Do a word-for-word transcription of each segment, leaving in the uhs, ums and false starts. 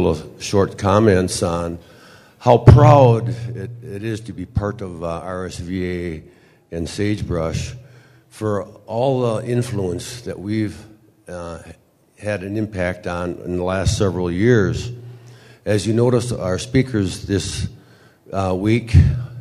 couple of short comments on how proud it, it is to be part of uh, R S V A and Sagebrush for all the influence that we've uh, had an impact on in the last several years. As you notice, our speakers this uh, week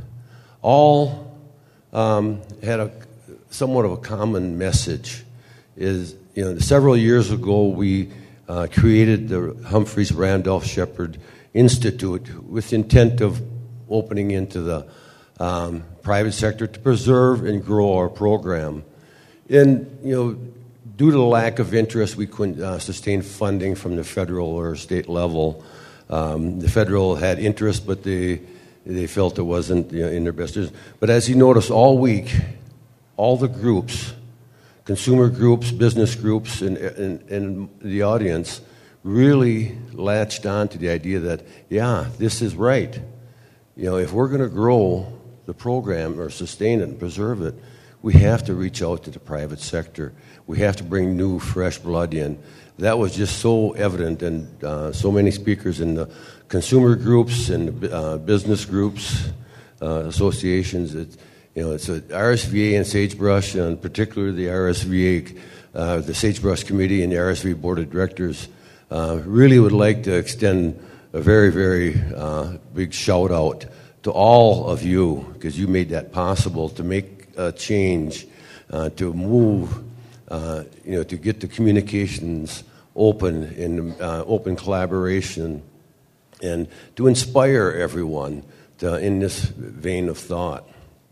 all um, had a somewhat of a common message. Is you know, several years ago we uh, created the Humphreys Randolph Shepherd Institute with intent of opening into the um, private sector to preserve and grow our program. And, you know, due to the lack of interest, we couldn't uh, sustain funding from the federal or state level. Um, the federal had interest, but they they felt it wasn't, you know, in their best interest. But as you notice, all week, all the groups, consumer groups, business groups, and, and, and the audience really latched on to the idea that, yeah, this is right. You know, if we're going to grow the program or sustain it and preserve it, we have to reach out to the private sector. We have to bring new, fresh blood in. That was just so evident, and uh, so many speakers in the consumer groups and uh, business groups, uh, associations. It, you know, it's a R S V A and Sagebrush, and particularly the R S V A, uh, the Sagebrush Committee and the R S V A Board of Directors. Uh, really would like to extend a very, very uh, big shout out to all of you, because you made that possible, to make a change, uh, to move, uh, you know, to get the communications open and uh, open collaboration, and to inspire everyone to, in this vein of thought.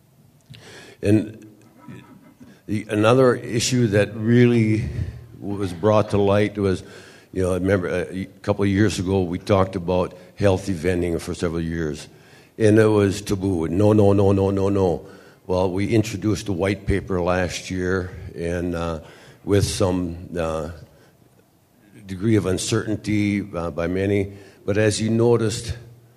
And the, another issue that really was brought to light was, you know, I remember a couple of years ago we talked about healthy vending for several years, and it was taboo. No, no, no, no, no, no. Well, we introduced a white paper last year, and uh, with some uh, degree of uncertainty uh, by many. But as you noticed,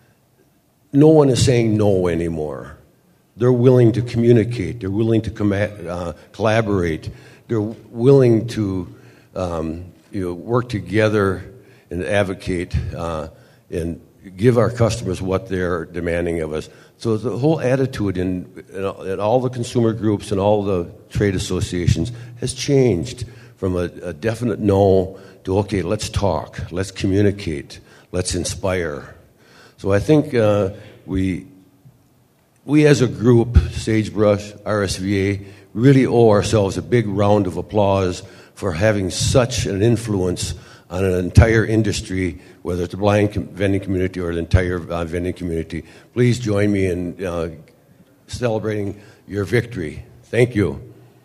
no one is saying no anymore. They're willing to communicate. They're willing to com- uh, collaborate. They're willing to um, you know, work together and advocate uh, and give our customers what they're demanding of us. So the whole attitude in, in, in all the consumer groups and all the trade associations has changed from a, a definite no to, okay, let's talk, let's communicate, let's inspire. So I think uh, we, we as a group, Sagebrush, R S V A, really owe ourselves a big round of applause for having such an influence on an entire industry, whether it's the blind com- vending community or the entire uh, vending community. Please join me in uh, celebrating your victory. Thank you.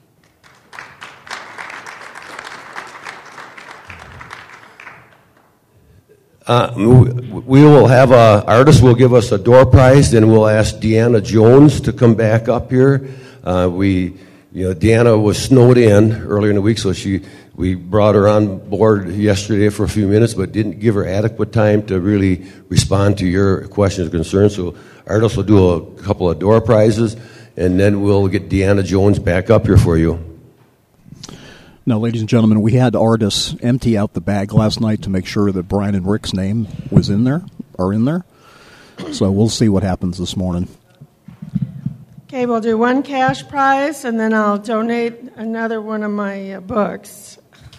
Uh, we will have a artist will give us a door prize, then we'll ask Deanna Jones to come back up here. Uh, we, you know, Deanna was snowed in earlier in the week, so she we brought her on board yesterday for a few minutes, but didn't give her adequate time to really respond to your questions or concerns. So artist will do a couple of door prizes, and then we'll get Deanna Jones back up here for you. Now, ladies and gentlemen, we had artists empty out the bag last night to make sure that Brian and Rick's name was in there, or in there. So we'll see what happens this morning. Okay, we'll do one cash prize, and then I'll donate another one of my uh, books.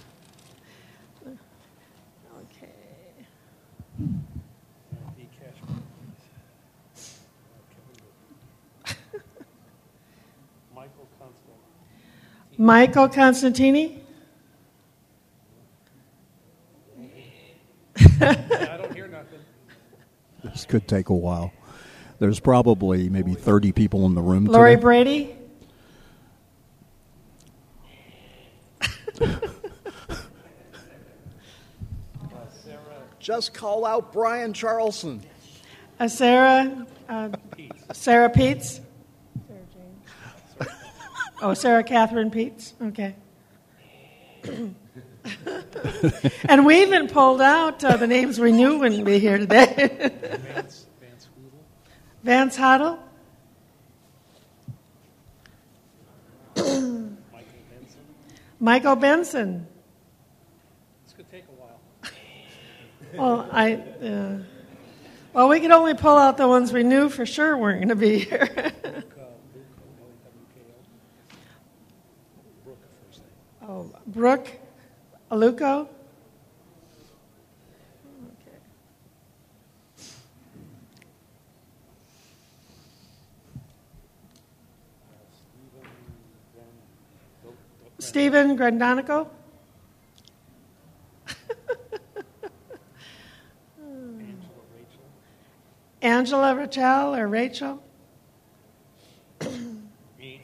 Okay. Michael Constantini. I don't hear nothing. This could take a while. There's probably maybe thirty people in the room today. Lori Brady. Just call out Brian Charlson. Uh, Sarah. Uh, Sarah Peets. Sarah Jane. Oh, Sarah Catherine Peets. Okay. And we even pulled out uh, the names we knew wouldn't be here today. Vance, Vance Hoodle. Vance Hoddle. Michael Benson. Michael Benson. This could take a while. Well, I. Uh, well, we could only pull out the ones we knew for sure weren't going to be here. Oh, Brooke Aluko. Okay. Stephen Grandonico. Angela Rachel or Rachel? Me.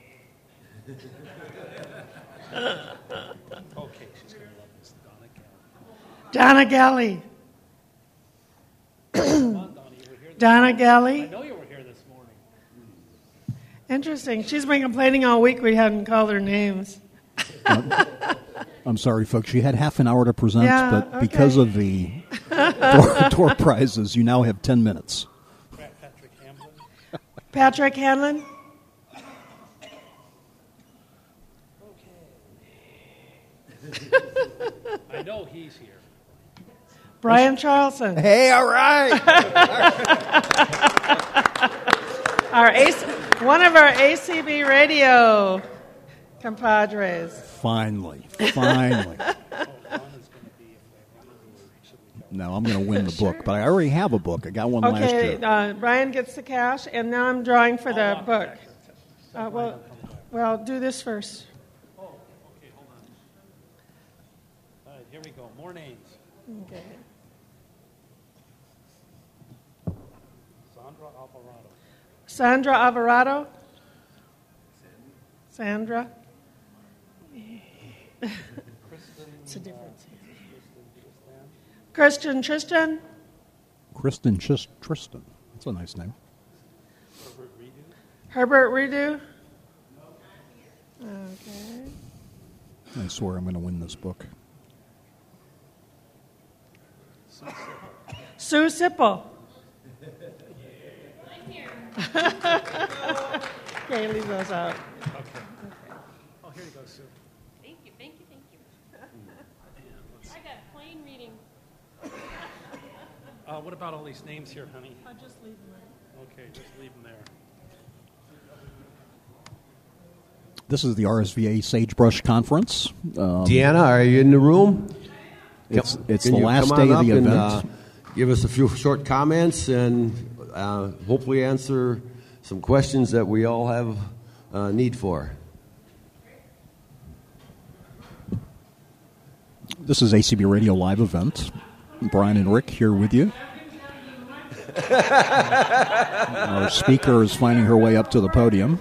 Okay, she's going to love this. Donna Galley. Donna Galley. Come on, Donna, you were here this Donna morning. Galley. I know you were here this morning. Interesting. She's been complaining all week we hadn't called her names. I'm sorry, folks. You had half an hour to present, Yeah, but okay. because of the door, door prizes, you now have ten minutes. Patrick Hamlin. Patrick Hanlon. I know he's here. Brian Charlson. Hey, all right. Our A C, one of our A C B radio compadres. Finally, finally. No, I'm going to win the book, but I already have a book. I got one last Okay, year. uh, Brian gets the cash, and now I'm drawing for the book. Uh, well, well, do this first. Oh, okay, hold on. All right, here we go. More names. Okay. Sandra Alvarado. Sandra Alvarado. Sandra. Kristen. It's a difference. Uh, Christian Tristan. Kristen Chis- Tristan. That's a nice name. Herbert Redo. Okay. I swear I'm going to win this book. Sue Sipple. Okay, leave those out. Okay. Oh, here you go, Sue. Thank you, thank you, thank you. I got plain reading. Uh, what about all these names here, honey? I'll just leave them there. Okay, just leave them there. This is the R S V A Sagebrush Conference. Um, Deanna, are you in the room? it's it's Can the you last come day on of up the and, event. uh, give us a few short comments and uh, hopefully answer some questions that we all have uh, need for. This is A C B Radio Live event. Brian and Rick here with you. Our speaker is finding her way up to the podium.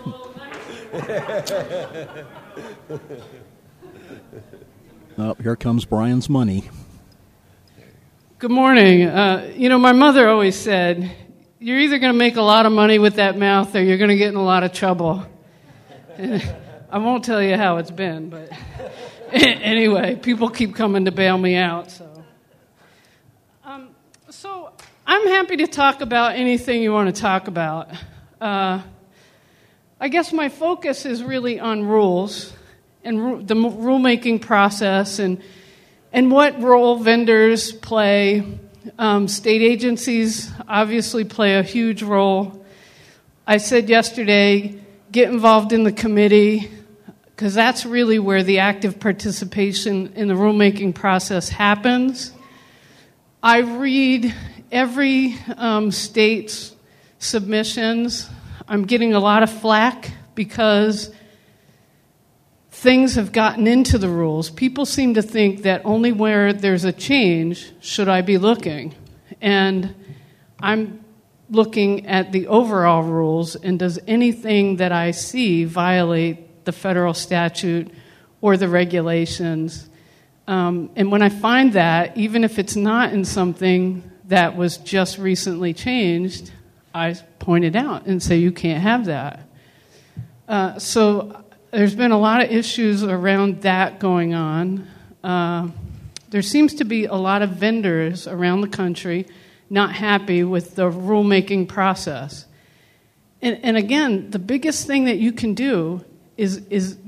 Oh, here comes Brian's money. Good morning. Uh, you know, my mother always said, you're either going to make a lot of money with that mouth or you're going to get in a lot of trouble. I won't tell you how it's been, but anyway, people keep coming to bail me out. So, um, so I'm happy to talk about anything you want to talk about. Uh, I guess my focus is really on rules and ru- the m- rulemaking process and and what role vendors play. Um, state agencies obviously play a huge role. I said yesterday, get involved in the committee, because that's really where the active participation in the rulemaking process happens. I read every um, state's submissions. I'm getting a lot of flack because things have gotten into the rules. People seem to think that only where there's a change should I be looking. And I'm looking at the overall rules, and does anything that I see violate the federal statute or the regulations? Um, and when I find that, even if it's not in something that was just recently changed, I point it out and say, you can't have that. Uh, so there's been a lot of issues around that going on. Uh, there seems to be a lot of vendors around the country not happy with the rulemaking process. And, and again, the biggest thing that you can do is, is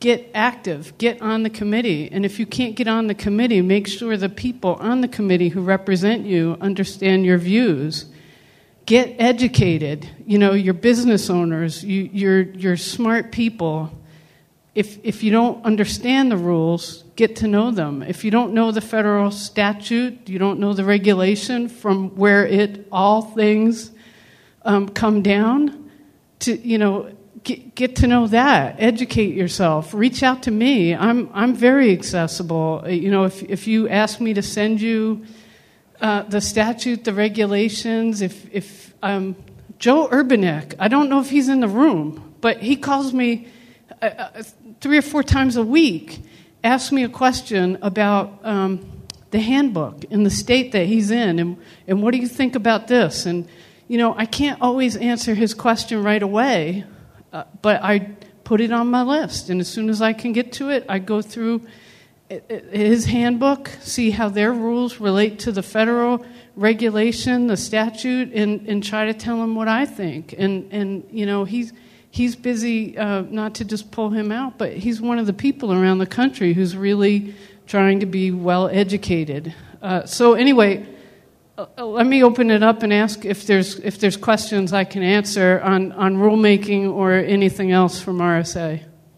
get active, get on the committee. And if you can't get on the committee, make sure the people on the committee who represent you understand your views. Get educated. You know, you're business owners, you, you're, you're smart people. If, if you don't understand the rules, get to know them. If you don't know the federal statute, you don't know the regulation from where it all things um, come down, to, you know, get, get to know that. Educate yourself. Reach out to me. I'm I'm very accessible. You know, if if you ask me to send you uh, the statute, the regulations, if if um, Joe Urbanek, I don't know if he's in the room, but he calls me uh, three or four times a week, asks me a question about um, the handbook in the state that he's in, and and what do you think about this? And you know, I can't always answer his question right away, uh, but I put it on my list, and as soon as I can get to it, I go through his handbook, see how their rules relate to the federal regulation, the statute, and, and try to tell him what I think. And, and you know, he's he's busy, uh, not to just pull him out, but he's one of the people around the country who's really trying to be well-educated. Uh, so anyway, uh, let me open it up and ask if there's if there's questions I can answer on, on rulemaking or anything else from R S A.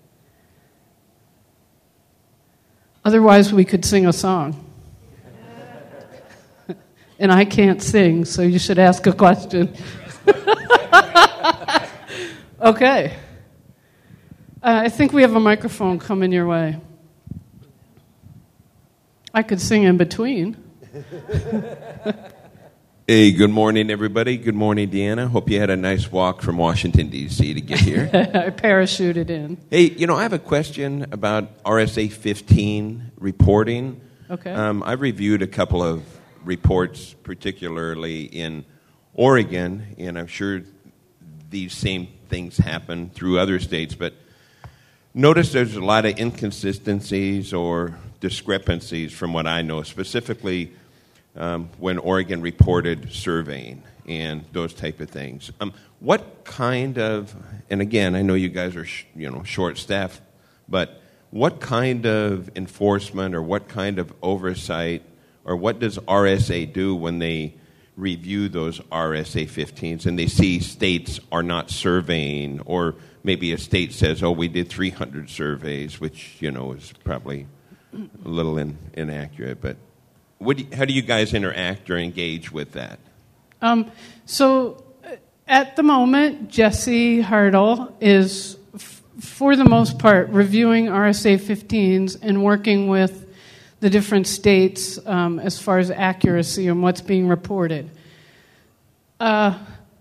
Otherwise, we could sing a song. And I can't sing, so you should ask a question. Okay. Uh, I think we have a microphone coming your way. I could sing in between. Hey, good morning, everybody. Good morning, Deanna. Hope you had a nice walk from Washington, D C to get here. I parachuted in. Hey, you know, I have a question about R S A fifteen reporting. Okay. Um, I've reviewed a couple of reports, particularly in Oregon, and I'm sure these same things happen through other states, but notice there's a lot of inconsistencies or discrepancies from what I know, specifically um, when Oregon reported surveying and those type of things. Um, what kind of, and again, I know you guys are sh- you know short-staffed, but what kind of enforcement or what kind of oversight or what does R S A do when they review those R S A fifteens and they see states are not surveying, or maybe a state says, oh, we did three hundred surveys, which, you know, is probably a little in, inaccurate. But what do you, how do you guys interact or engage with that? Um, so at the moment, Jesse Hurdle is, f- for the most part, reviewing R S A fifteens and working with the different states um, as far as accuracy and what's being reported. Uh,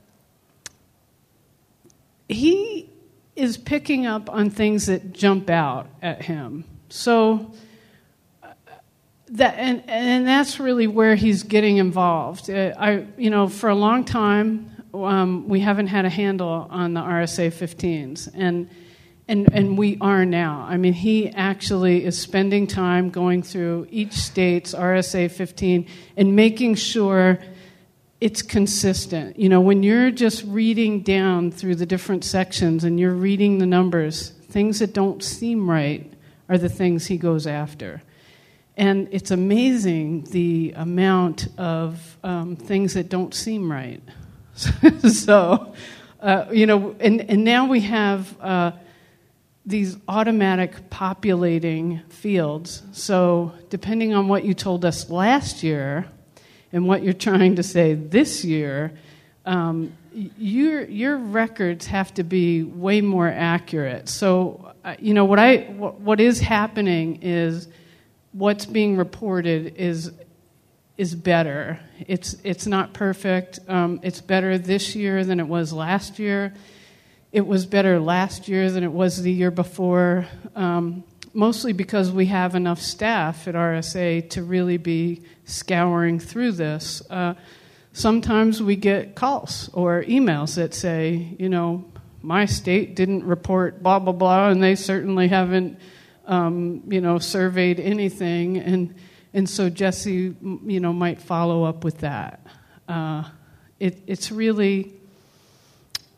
he is picking up on things that jump out at him. So uh, that and and that's really where he's getting involved. Uh, I you know for a long time um, we haven't had a handle on the R S A fifteens, and. And and we are now. I mean, he actually is spending time going through each state's R S A fifteen and making sure it's consistent. You know, when you're just reading down through the different sections and you're reading the numbers, things that don't seem right are the things he goes after. And it's amazing the amount of um, things that don't seem right. so, uh, you know, and, and now we have... Uh, these automatic populating fields. So depending on what you told us last year and what you're trying to say this year, um, your your records have to be way more accurate. So, uh, you know, what I what, what is happening is what's being reported is is better. It's it's not perfect. Um, it's better this year than it was last year. It was better last year than it was the year before, um, mostly because we have enough staff at R S A to really be scouring through this. Uh, sometimes we get calls or emails that say, you know, my state didn't report blah, blah, blah, and they certainly haven't, um, you know, surveyed anything. And, and so Jesse, you know, might follow up with that. Uh, it, it's really...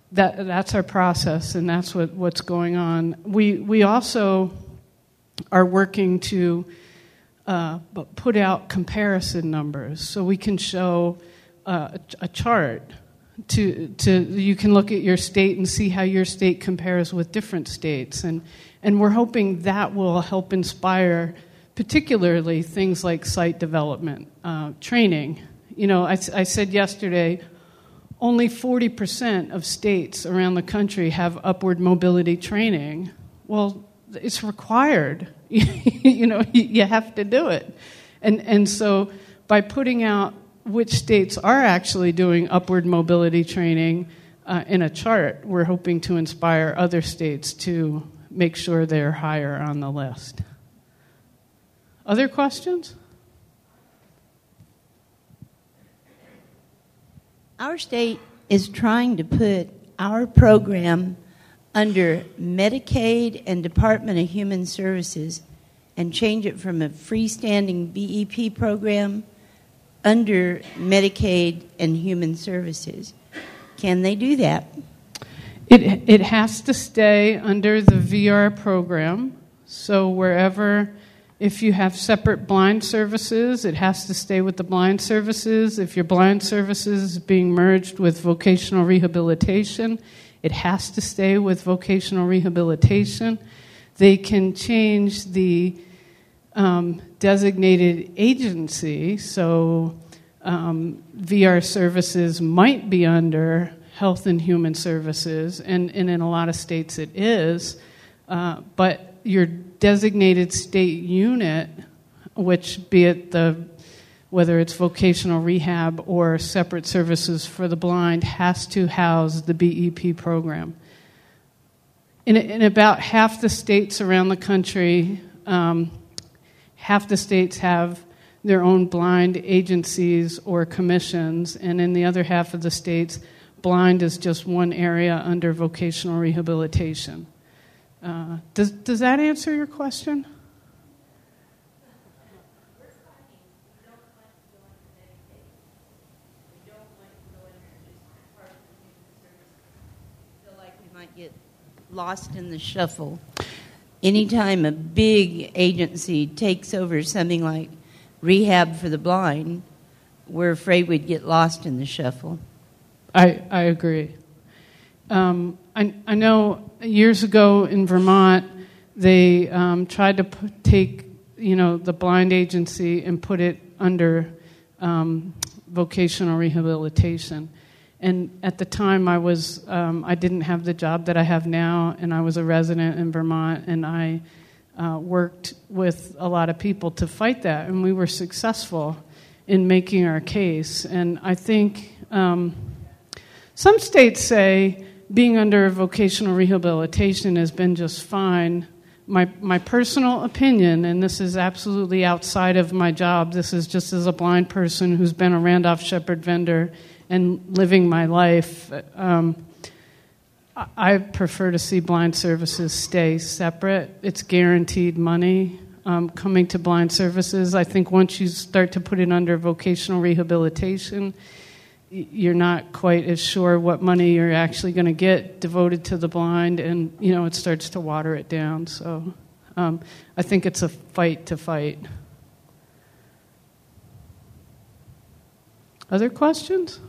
that that's our process, and that's what, what's going on. We we also are working to uh, put out comparison numbers so we can show uh, a, a chart. To to you can look at your state and see how your state compares with different states, and and we're hoping that will help inspire, particularly things like site development, uh, training. You know, I, I said yesterday, only forty percent of states around the country have upward mobility training. Well, it's required. You know, you have to do it, and and so by putting out which states are actually doing upward mobility training uh, in a chart, we're hoping to inspire other states to make sure they're higher on the list. Other questions? Our state is trying to put our program under Medicaid and Department of Human Services and change it from a freestanding B E P program under Medicaid and Human Services. Can they do that? It it has to stay under the V R program. So wherever, if you have separate blind services, it has to stay with the blind services. If your blind services is being merged with vocational rehabilitation, it has to stay with vocational rehabilitation. They can change the um, designated agency, so um, V R services might be under Health and Human Services, and, and in a lot of states it is, uh, but your designated state unit, which be it the whether it's vocational rehab or separate services for the blind, has to house the B E P program. In, in about half the states around the country, um, half the states have their own blind agencies or commissions, and in the other half of the states, blind is just one area under vocational rehabilitation. Uh, does, does that answer your question? Get lost in the shuffle. Anytime a big agency takes over something like rehab for the blind, we're afraid we'd get lost in the shuffle. I, I agree. Um, I, I know years ago in Vermont, they um, tried to put, take you know the blind agency and put it under um, vocational rehabilitation. And at the time, I was um, I didn't have the job that I have now, and I was a resident in Vermont, and I uh, worked with a lot of people to fight that, and we were successful in making our case. And I think um, some states say being under vocational rehabilitation has been just fine. My my personal opinion, and this is absolutely outside of my job, this is just as a blind person who's been a Randolph Shepherd vendor and living my life, um, I prefer to see blind services stay separate. It's guaranteed money um, coming to blind services. I think once you start to put it under vocational rehabilitation, you're not quite as sure what money you're actually going to get devoted to the blind, and you know it starts to water it down. So um, I think it's a fight to fight. Other questions?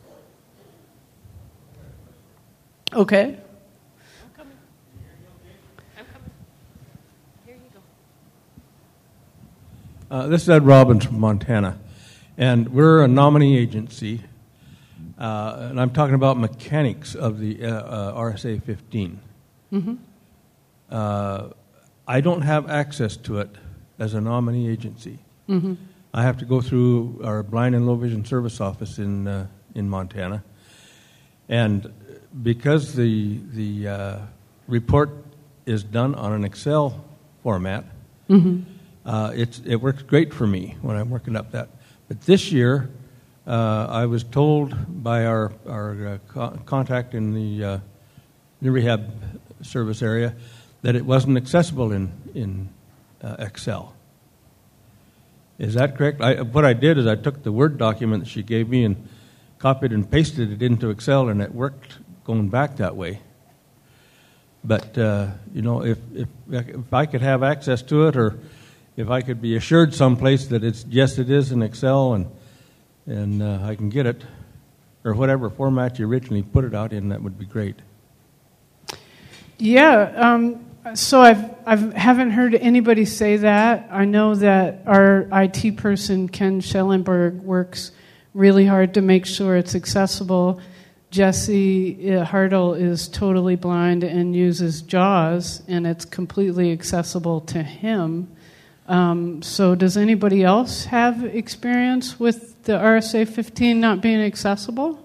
Okay. I'm coming. I'm coming. Here you go. Uh, this is Ed Robbins from Montana, and we're a nominee agency, uh, and I'm talking about mechanics of the uh, uh, R S A fifteen. Mm-hmm. Uh, I don't have access to it as a nominee agency. Mm-hmm. I have to go through our blind and low vision service office in uh, in Montana, and because the the uh, report is done on an Excel format, mm-hmm. uh, it's it works great for me when I'm working up that. But this year, uh, I was told by our our uh, co- contact in the uh, the rehab service area that it wasn't accessible in in uh, Excel. Is that correct? I, what I did is I took the Word document that she gave me and copied and pasted it into Excel, and it worked going back that way. But, uh, you know, if, if if I could have access to it, or if I could be assured someplace that it's, yes, it is in Excel, and and uh, I can get it, or whatever format you originally put it out in, that would be great. Yeah, um, so I've I haven't heard anybody say that. I know that our I T person, Ken Schellenberg, works really hard to make sure it's accessible. Jesse Hartle is totally blind and uses JAWS, and it's completely accessible to him. Um, so does anybody else have experience with the R S A fifteen not being accessible?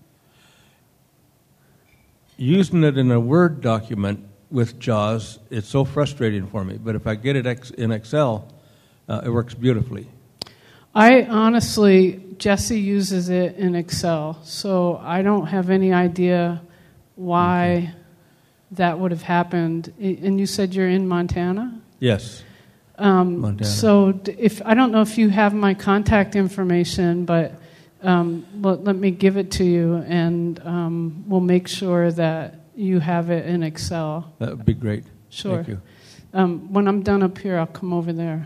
Using it in a Word document with JAWS, it's so frustrating for me. But if I get it in Excel, uh, it works beautifully. I honestly, Jesse uses it in Excel, so I don't have any idea why okay. that would have happened. And you said you're in Montana? Yes. Um, Montana. So if I don't know if you have my contact information, but um, let, let me give it to you, and um, we'll make sure that you have it in Excel. That would be great. Sure. Thank you. Um, when I'm done up here, I'll come over there.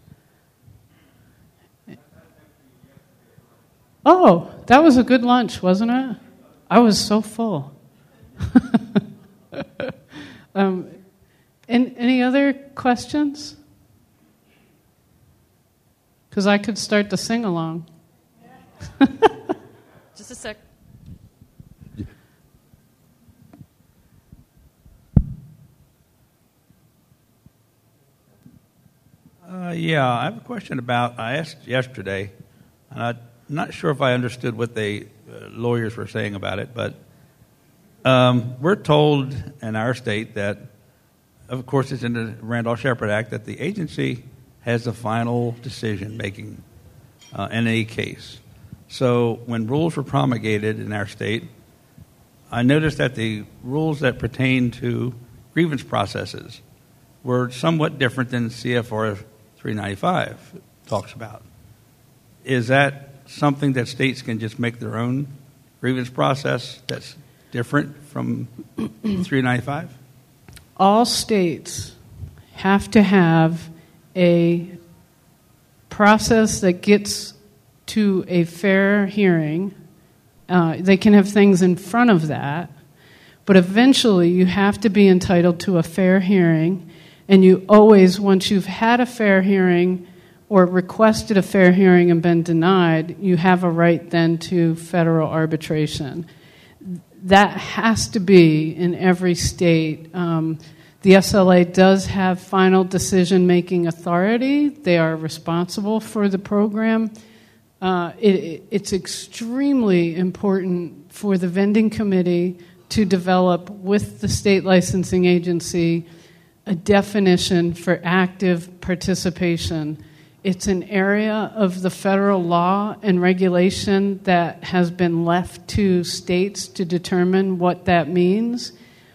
Oh, that was a good lunch, wasn't it? I was so full. um, and any other questions? Because I could start to sing along. Just a sec. Uh, yeah, I have a question about, I asked yesterday, and I'm not sure if I understood what the uh, lawyers were saying about it, but um, we're told in our state that, of course, it's in the Randolph-Shepard Act, that the agency has the final decision-making uh, in any case. So when rules were promulgated in our state, I noticed that the rules that pertain to grievance processes were somewhat different than C F R three ninety-five talks about. Is that something that states can just make their own grievance process that's different from three ninety-five? All states have to have a process that gets to a fair hearing. Uh, they can have things in front of that, but eventually you have to be entitled to a fair hearing, and you always, once you've had a fair hearing or requested a fair hearing and been denied, you have a right then to federal arbitration. That has to be in every state. Um, the S L A does have final decision-making authority. They are responsible for the program. Uh, it, it's extremely important for the vending committee to develop with the state licensing agency a definition for active participation. It's an area of the federal law and regulation that has been left to states to determine what that means.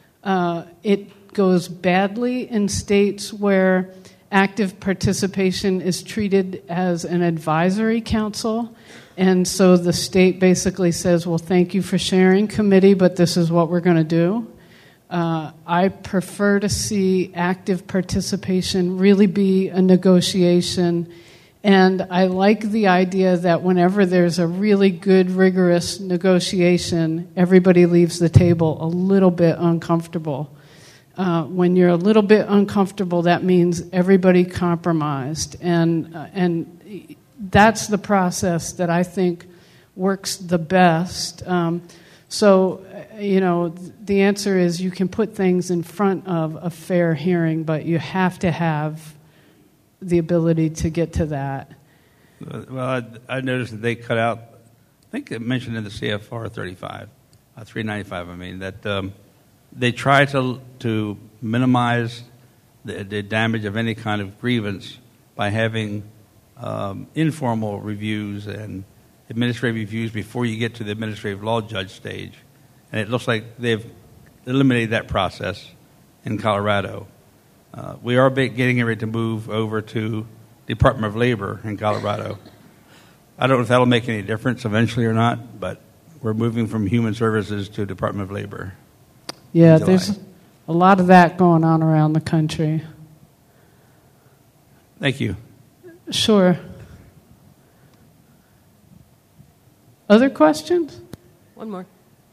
Uh, it goes badly in states where active participation is treated as an advisory council, and so the state basically says, well, thank you for sharing, committee, but this is what we're going to do. Uh, I prefer to see active participation really be a negotiation, and I like the idea that whenever there's a really good, rigorous negotiation, everybody leaves the table a little bit uncomfortable. Uh, when you're a little bit uncomfortable, that means everybody compromised, and uh, and that's the process that I think works the best. Um, so, you know, the answer is you can put things in front of a fair hearing, but you have to have the ability to get to that. Well, I, I noticed that they cut out, I think it mentioned in the C F R thirty-five, uh, three ninety-five, I mean, that um, they try to to minimize the, the damage of any kind of grievance by having um, informal reviews and administrative reviews before you get to the administrative law judge stage. And it looks like they've eliminated that process in Colorado. Uh, we are getting ready to move over to Department of Labor in Colorado. I don't know if that'll make any difference eventually or not, but we're moving from Human Services to Department of Labor. Yeah, there's a lot of that going on around the country. Thank you. Sure. Other questions? One more.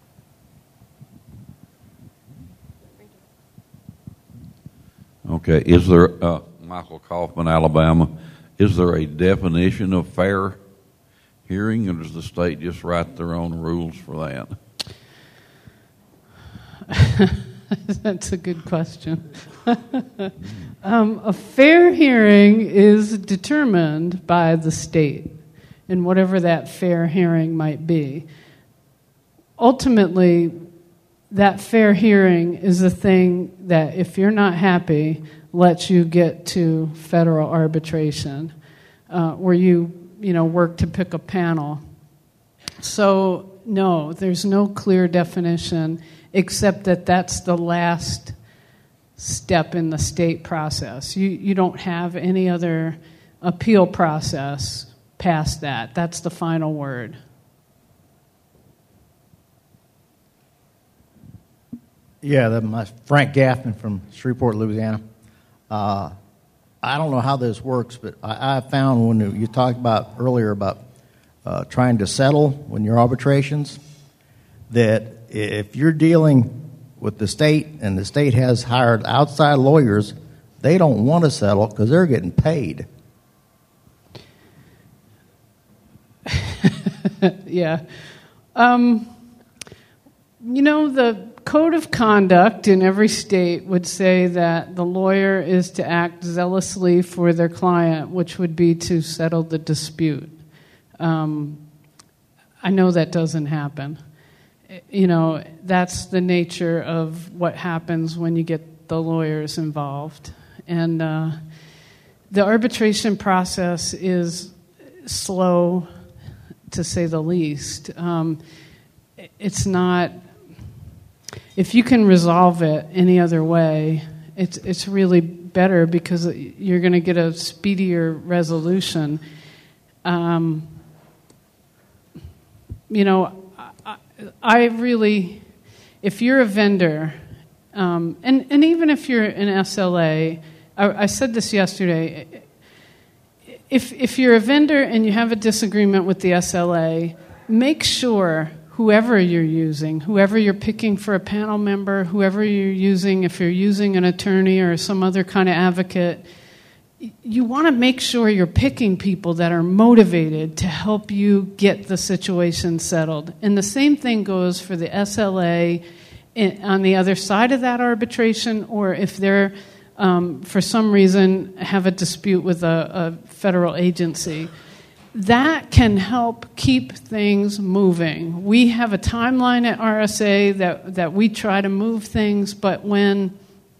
Okay. Is there, uh, Michael Kaufman, Alabama, is there a definition of fair hearing, or does the state just write their own rules for that? That's a good question. um, a fair hearing is determined by the state, and whatever that fair hearing might be. Ultimately, that fair hearing is the thing that, if you're not happy, lets you get to federal arbitration, uh, where you, you know, work to pick a panel. So, no, there's no clear definition, except that that's the last step in the state process. You you don't have any other appeal process past that. That's the final word. Yeah, the, my, Frank Gaffman from Shreveport, Louisiana. Uh, I don't know how this works, but I, I found when you talked about earlier about uh, trying to settle when your arbitrations, that if you're dealing with the state and the state has hired outside lawyers, they don't want to settle because they're getting paid. Yeah. Um, you know, the code of conduct in every state would say that the lawyer is to act zealously for their client, which would be to settle the dispute. Um, I know that doesn't happen. You know, that's the nature of what happens when you get the lawyers involved. And uh, the arbitration process is slow, to say the least. Um, it's not... If you can resolve it any other way, it's it's really better because you're going to get a speedier resolution. Um, you know, I, I really, if you're a vendor, um, and, and even if you're an S L A, I, I said this yesterday, if if you're a vendor and you have a disagreement with the S L A, make sure whoever you're using, whoever you're picking for a panel member, whoever you're using, if you're using an attorney or some other kind of advocate, you want to make sure you're picking people that are motivated to help you get the situation settled. And the same thing goes for the S L A on the other side of that arbitration, or if they're, um, for some reason, have a dispute with a, a federal agency. That can help keep things moving. We have a timeline at R S A that, that we try to move things, but when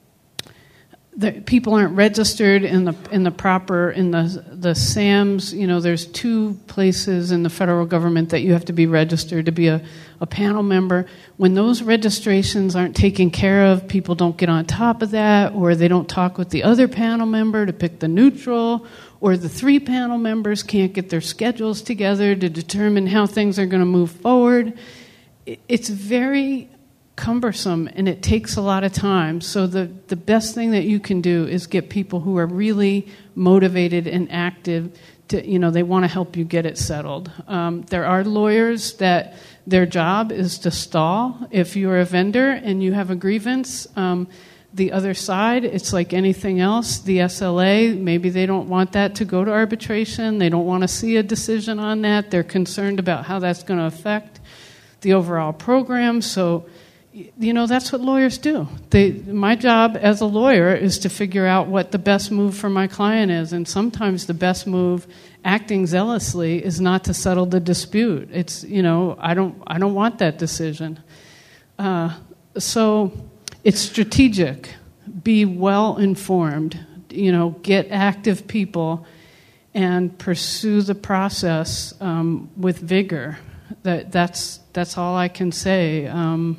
the people aren't registered in the in the proper in the the S A Ms, you know, there's two places in the federal government that you have to be registered to be a, a panel member. When those registrations aren't taken care of, people don't get on top of that, or they don't talk with the other panel member to pick the neutral, or the three panel members can't get their schedules together to determine how things are going to move forward. It's very cumbersome, and it takes a lot of time. So the, the best thing that you can do is get people who are really motivated and active to, you know, they want to help you get it settled. Um, there are lawyers that their job is to stall. If you're a vendor and you have a grievance, um, the other side, it's like anything else. The S L A, maybe they don't want that to go to arbitration. They don't want to see a decision on that. They're concerned about how that's going to affect the overall program. So, you know, that's what lawyers do. They, my job as a lawyer is to figure out what the best move for my client is. And sometimes the best move, acting zealously, is not to settle the dispute. It's, you know, I don't, I don't want that decision. Uh, so... It's strategic. Be well informed. You know, get active people and pursue the process um, with vigor. That that's that's all I can say. Um,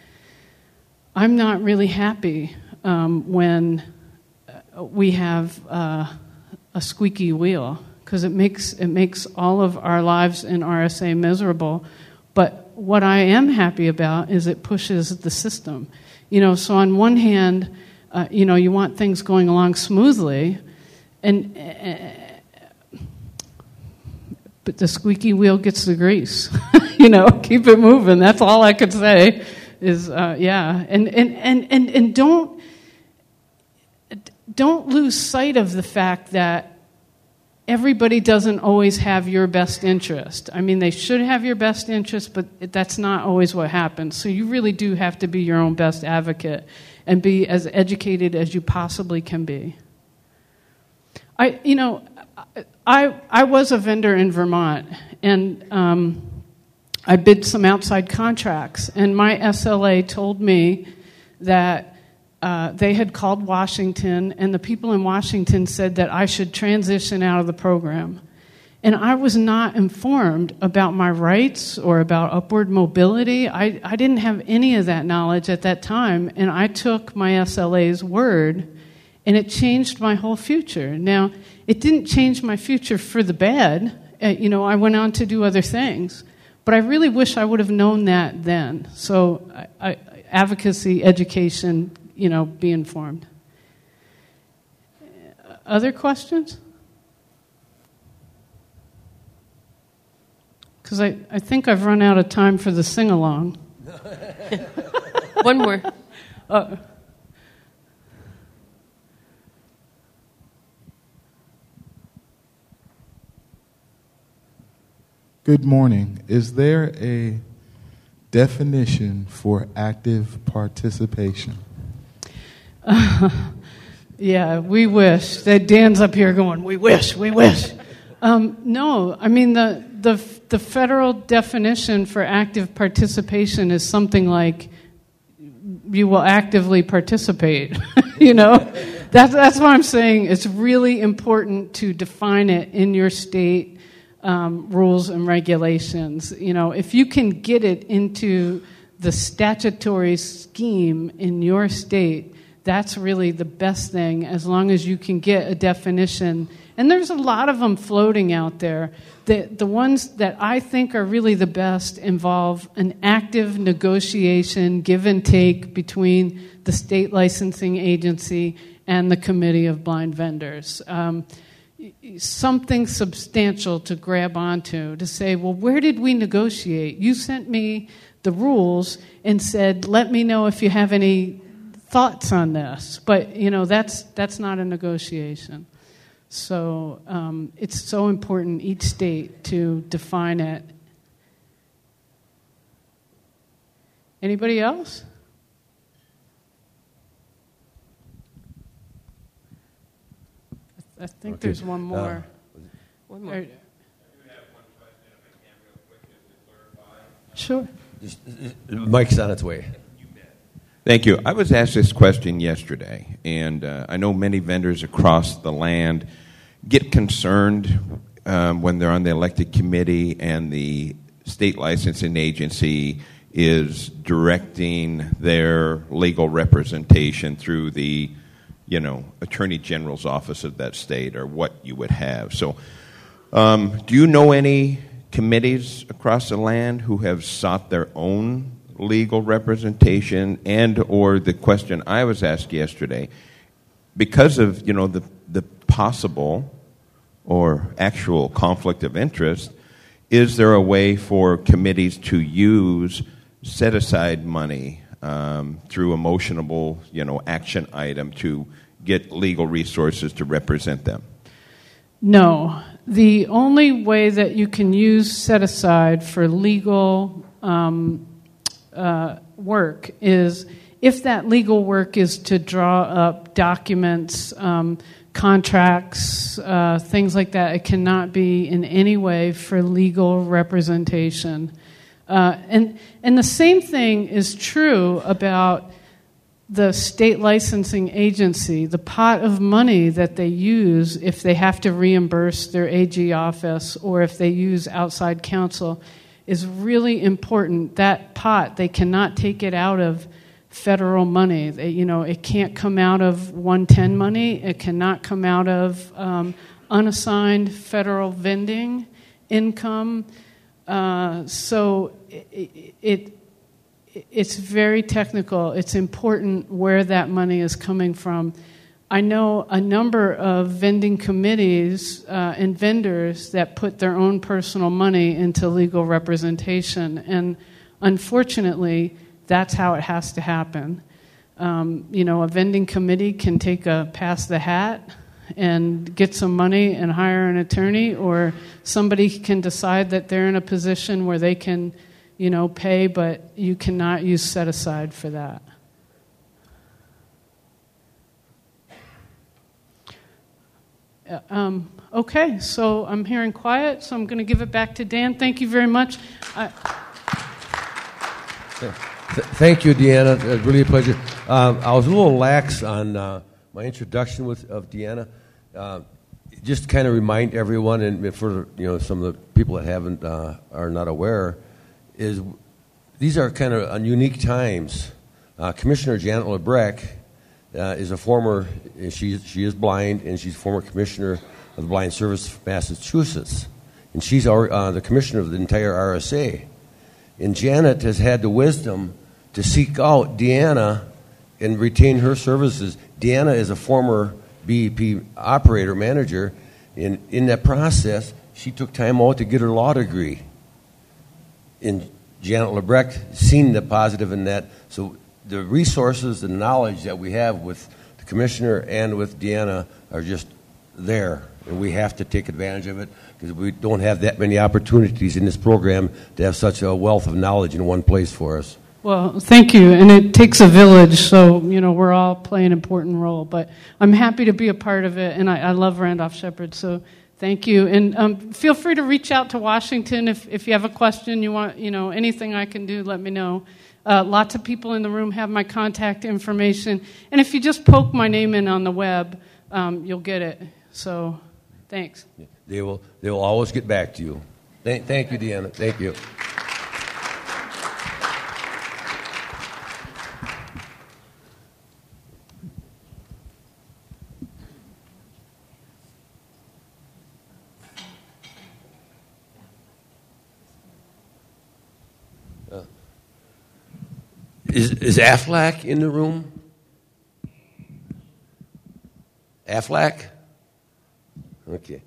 I'm not really happy um, when we have uh, a squeaky wheel, because it makes it makes all of our lives in R S A miserable. But what I am happy about is it pushes the system. You know, so on one hand, uh, you know, you want things going along smoothly, and uh, but the squeaky wheel gets the grease. You know, keep it moving. That's all I could say. Is uh, yeah, and, and and and and don't don't lose sight of the fact that everybody doesn't always have your best interest. I mean, they should have your best interest, but that's not always what happens. So you really do have to be your own best advocate and be as educated as you possibly can be. I, you know, I I was a vendor in Vermont, and um, I bid some outside contracts, and my S L A told me that uh, they had called Washington, and the people in Washington said that I should transition out of the program. And I was not informed about my rights or about upward mobility. I, I didn't have any of that knowledge at that time, and I took my S L A's word, and it changed my whole future. Now, it didn't change my future for the bad. Uh, you know, I went on to do other things. But I really wish I would have known that then. So I, I, advocacy, education, you know, be informed. Other questions? Because I, I think I've run out of time for the sing-along. One more. Uh, Good morning. Is there a definition for active participation? Uh, yeah, we wish. That Dan's up here going, we wish, we wish. Um, no, I mean, the, the, the federal definition for active participation is something like you will actively participate. You know, that's, that's what I'm saying. It's really important to define it in your state Um, rules and regulations. You know, if you can get it into the statutory scheme in your state, that's really the best thing, as long as you can get a definition. And there's a lot of them floating out there. The, the ones that I think are really the best involve an active negotiation, give and take between the state licensing agency and the Committee of Blind Vendors. Um, something substantial to grab onto, to say, well, where did we negotiate? You sent me the rules and said, let me know if you have any thoughts on this. But, you know, that's that's not a negotiation. So um, it's so important, each state, to define it. Anybody else? I think Okay. there's one more. Uh, one more. There, sure. Just, Mike's on its way. Thank you. I was asked this question yesterday, and uh, I know many vendors across the land get concerned um, when they're on the elected committee and the state licensing agency is directing their legal representation through the you know, Attorney General's office of that state, or what you would have. So um, do you know any committees across the land who have sought their own legal representation, and or the question I was asked yesterday, because of, you know, the, the possible or actual conflict of interest, is there a way for committees to use set-aside money Um, through a motionable, you know, action item to get legal resources to represent them? No. The only way that you can use set-aside for legal um, uh, work is if that legal work is to draw up documents, um, contracts, uh, things like that. It cannot be in any way for legal representation. Uh, and and the same thing is true about the state licensing agency. The pot of money that they use if they have to reimburse their A G office or if they use outside counsel is really important. That pot, they cannot take it out of federal money. They, you know, it can't come out of one ten money. It cannot come out of um, unassigned federal vending income. Uh, so it, it it's very technical. It's important where that money is coming from. I know a number of vending committees uh, and vendors that put their own personal money into legal representation, and unfortunately, that's how it has to happen. Um, you know, a vending committee can take a pass the hat and get some money and hire an attorney, or somebody can decide that they're in a position where they can, you know, pay, but you cannot use set aside for that. Uh, um, okay, so I'm hearing quiet, so I'm going to give it back to Dan. Thank you very much. I- Th- Thank you, Deanna. It's really a pleasure. Um, I was a little lax on uh, my introduction with, of Deanna. Uh, just to kind of remind everyone, and for you know some of the people that haven't uh, are not aware, is these are kind of unique times. Uh, Commissioner Janet LeBrecq uh, is a former. She she is blind, and she's former commissioner of the Blind Service of Massachusetts, and she's our, uh, the commissioner of the entire R S A. And Janet has had the wisdom to seek out Deanna and retain her services. Deanna is a former B E P operator manager. And in that process, she took time out to get her law degree. And Janet LeBrecq seen the positive in that. So the resources and knowledge that we have with the commissioner and with Deanna are just there. And we have to take advantage of it, because we don't have that many opportunities in this program to have such a wealth of knowledge in one place for us. Well, thank you. And it takes a village, so, you know, we're all playing an important role. But I'm happy to be a part of it, and I, I love Randolph Sheppard, so thank you. And um, feel free to reach out to Washington if, if you have a question, you want, you know, anything I can do, let me know. Uh, lots of people in the room have my contact information. And if you just poke my name in on the web, um, you'll get it. So... Thanks. They will. They will always get back to you. Thank, thank you, Deanna. Thank you. Uh, is is Aflac in the room? Aflac? Okay.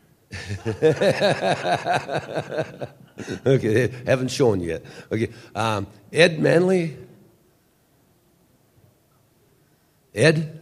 Okay, haven't shown yet. Okay, um, Ed Manley. Ed,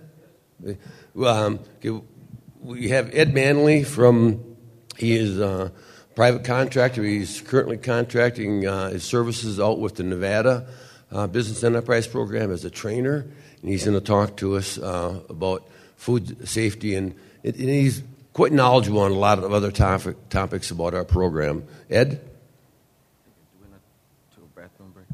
um, okay, we have Ed Manley from. He is a private contractor. He's currently contracting uh, his services out with the Nevada uh, Business Enterprise Program as a trainer, and he's going to talk to us uh, about food safety, and, and he's quite knowledgeable on a lot of other topic, topics about our program. Ed? Do we not do a bathroom break?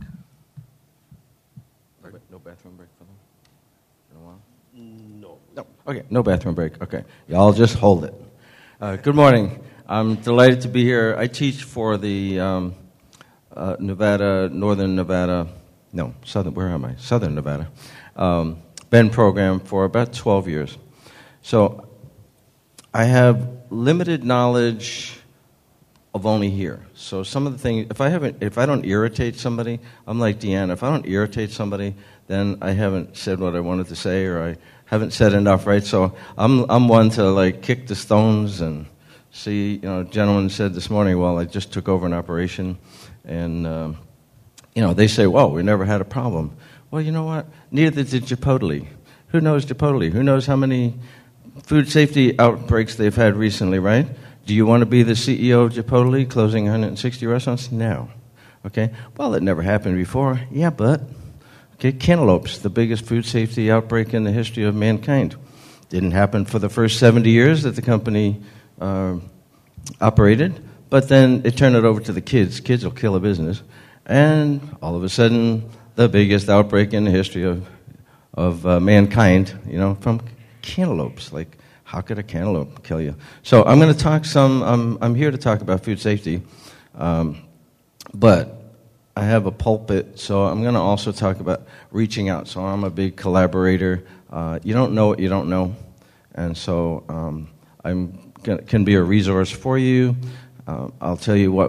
Pardon? No bathroom break for them? In a while? No. No. Okay, no bathroom break. Okay. Y'all just hold it. Uh, good morning. I'm delighted to be here. I teach for the um, uh, Nevada, Northern Nevada, no, Southern, where am I? Southern Nevada, um, B E N program for about twelve years. So I have limited knowledge of only here. So some of the things, if I haven't, if I don't irritate somebody, I'm like Deanna. If I don't irritate somebody, then I haven't said what I wanted to say, or I haven't said enough, right? So I'm I'm one to like kick the stones and see. You know, a gentleman said this morning, well, I just took over an operation, and um, you know, they say, well, we never had a problem. Well, you know what? Neither did Chipotle. Who knows Chipotle? Who knows how many food safety outbreaks they've had recently, right? Do you want to be the C E O of Chipotle closing one hundred sixty restaurants? No. Okay? Well, it never happened before. Yeah, but. Okay, cantaloupes, the biggest food safety outbreak in the history of mankind. Didn't happen for the first seventy years that the company uh, operated, but then it turned it over to the kids. Kids will kill a business. And all of a sudden, the biggest outbreak in the history of, of uh, mankind, you know, from cantaloupes. Like, how could a cantaloupe kill you? So I'm going to talk some, um, I'm here to talk about food safety, um, but I have a pulpit, so I'm going to also talk about reaching out. So I'm a big collaborator. Uh, you don't know what you don't know, and so um, I'm gonna, can be a resource for you. Uh, I'll tell you what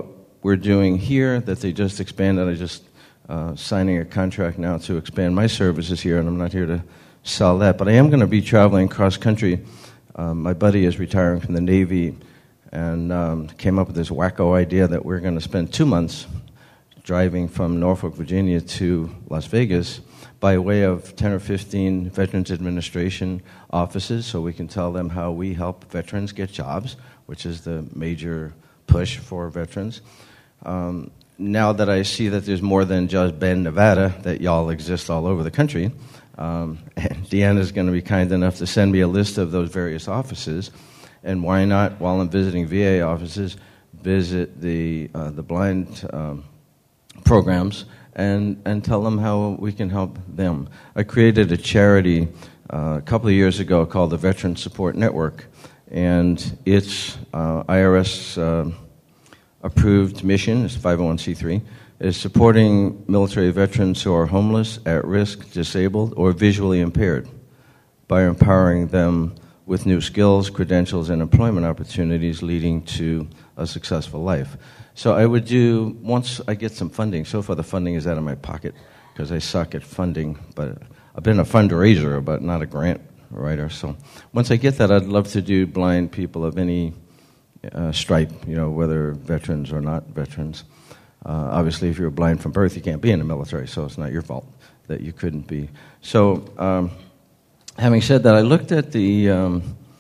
we're doing here that they just expanded. I just uh, signing a contract now to expand my services here, and I'm not here to sell that. But I am going to be traveling cross-country. Um, my buddy is retiring from the Navy and um, came up with this wacko idea that we're going to spend two months driving from Norfolk, Virginia to Las Vegas by way of ten or fifteen Veterans Administration offices, so we can tell them how we help veterans get jobs, which is the major push for veterans. Um, now that I see that there's more than just Bend, Nevada, that y'all exist all over the country, um, Deanna's going to be kind enough to send me a list of those various offices, and why not, while I'm visiting V A offices, visit the uh, the blind um, programs and, and tell them how we can help them. I created a charity uh, a couple of years ago called the Veteran Support Network, and its uh, I R S uh, approved mission, it's five oh one c three, is supporting military veterans who are homeless, at risk, disabled, or visually impaired by empowering them with new skills, credentials, and employment opportunities leading to a successful life. So I would do, once I get some funding, so far the funding is out of my pocket because I suck at funding, but I've been a fundraiser, but not a grant writer. So once I get that, I'd love to do blind people of any uh, stripe, you know, whether veterans or not veterans. Uh, obviously, if you're blind from birth, you can't be in the military, so it's not your fault that you couldn't be. So um, having said that, I looked at the um,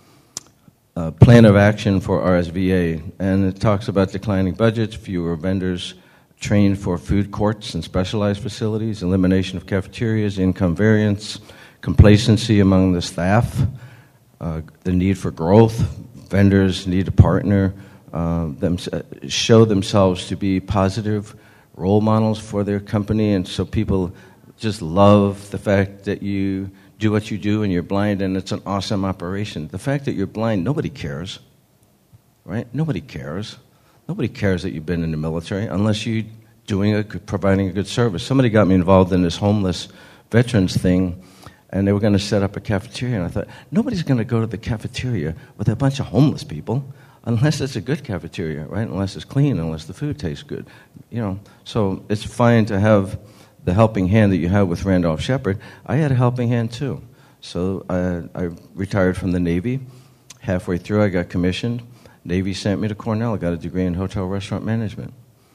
Uh, plan of action for R S V A, and it talks about declining budgets, fewer vendors trained for food courts and specialized facilities, elimination of cafeterias, income variance, complacency among the staff, uh, the need for growth, vendors need to partner, uh, them, show themselves to be positive role models for their company, and so people just love the fact that you do what you do and you're blind and it's an awesome operation. The fact that you're blind, nobody cares, right? Nobody cares. Nobody cares that you've been in the military unless you're doing a, providing a good service. Somebody got me involved in this homeless veterans thing, and they were going to set up a cafeteria, and I thought, nobody's going to go to the cafeteria with a bunch of homeless people unless it's a good cafeteria, right? Unless it's clean, unless the food tastes good, you know. So it's fine to have the helping hand that you have with Randolph Sheppard. I had a helping hand too. So I, I retired from the Navy. Halfway through, I got commissioned. Navy sent me to Cornell. I got a degree in hotel restaurant management.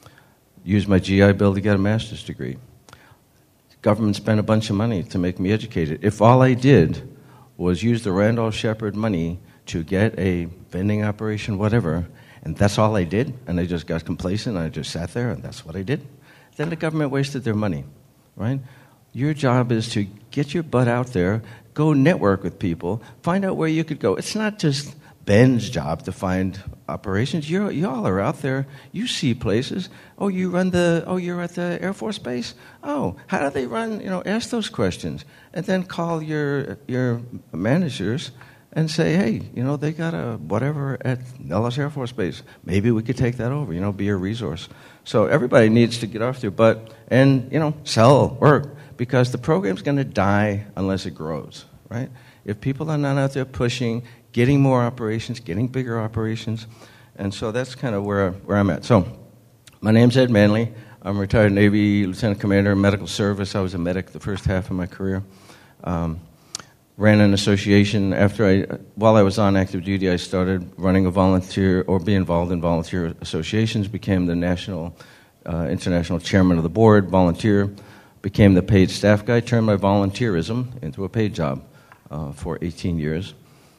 Used my G I Bill to get a master's degree. Government spent a bunch of money to make me educated. If all I did was use the Randolph Sheppard money to get a vending operation, whatever, and that's all I did, and I just got complacent, and I just sat there, and that's what I did, then the government wasted their money. Right? Your job is to get your butt out there, go network with people, find out where you could go. It's not just Ben's job to find operations. You're, y'all are out there. You see places. Oh, you run the. Oh, you're at the Air Force Base. Oh, how do they run? You know, ask those questions, and then call your your managers and say, hey, you know, they got a whatever at Nellis Air Force Base. Maybe we could take that over. You know, be a resource. So everybody needs to get off their butt and, you know, sell, work, because the program's going to die unless it grows, right? If people are not out there pushing, getting more operations, getting bigger operations, and so that's kind of where, where I'm at. So my name's Ed Manley. I'm a retired Navy Lieutenant Commander, medical service. I was a medic the first half of my career. Um, ran an association. After I, while I was on active duty, I started running a volunteer or be involved in volunteer associations, became the national, uh, international chairman of the board, volunteer, became the paid staff guy, turned my volunteerism into a paid job uh, for eighteen years.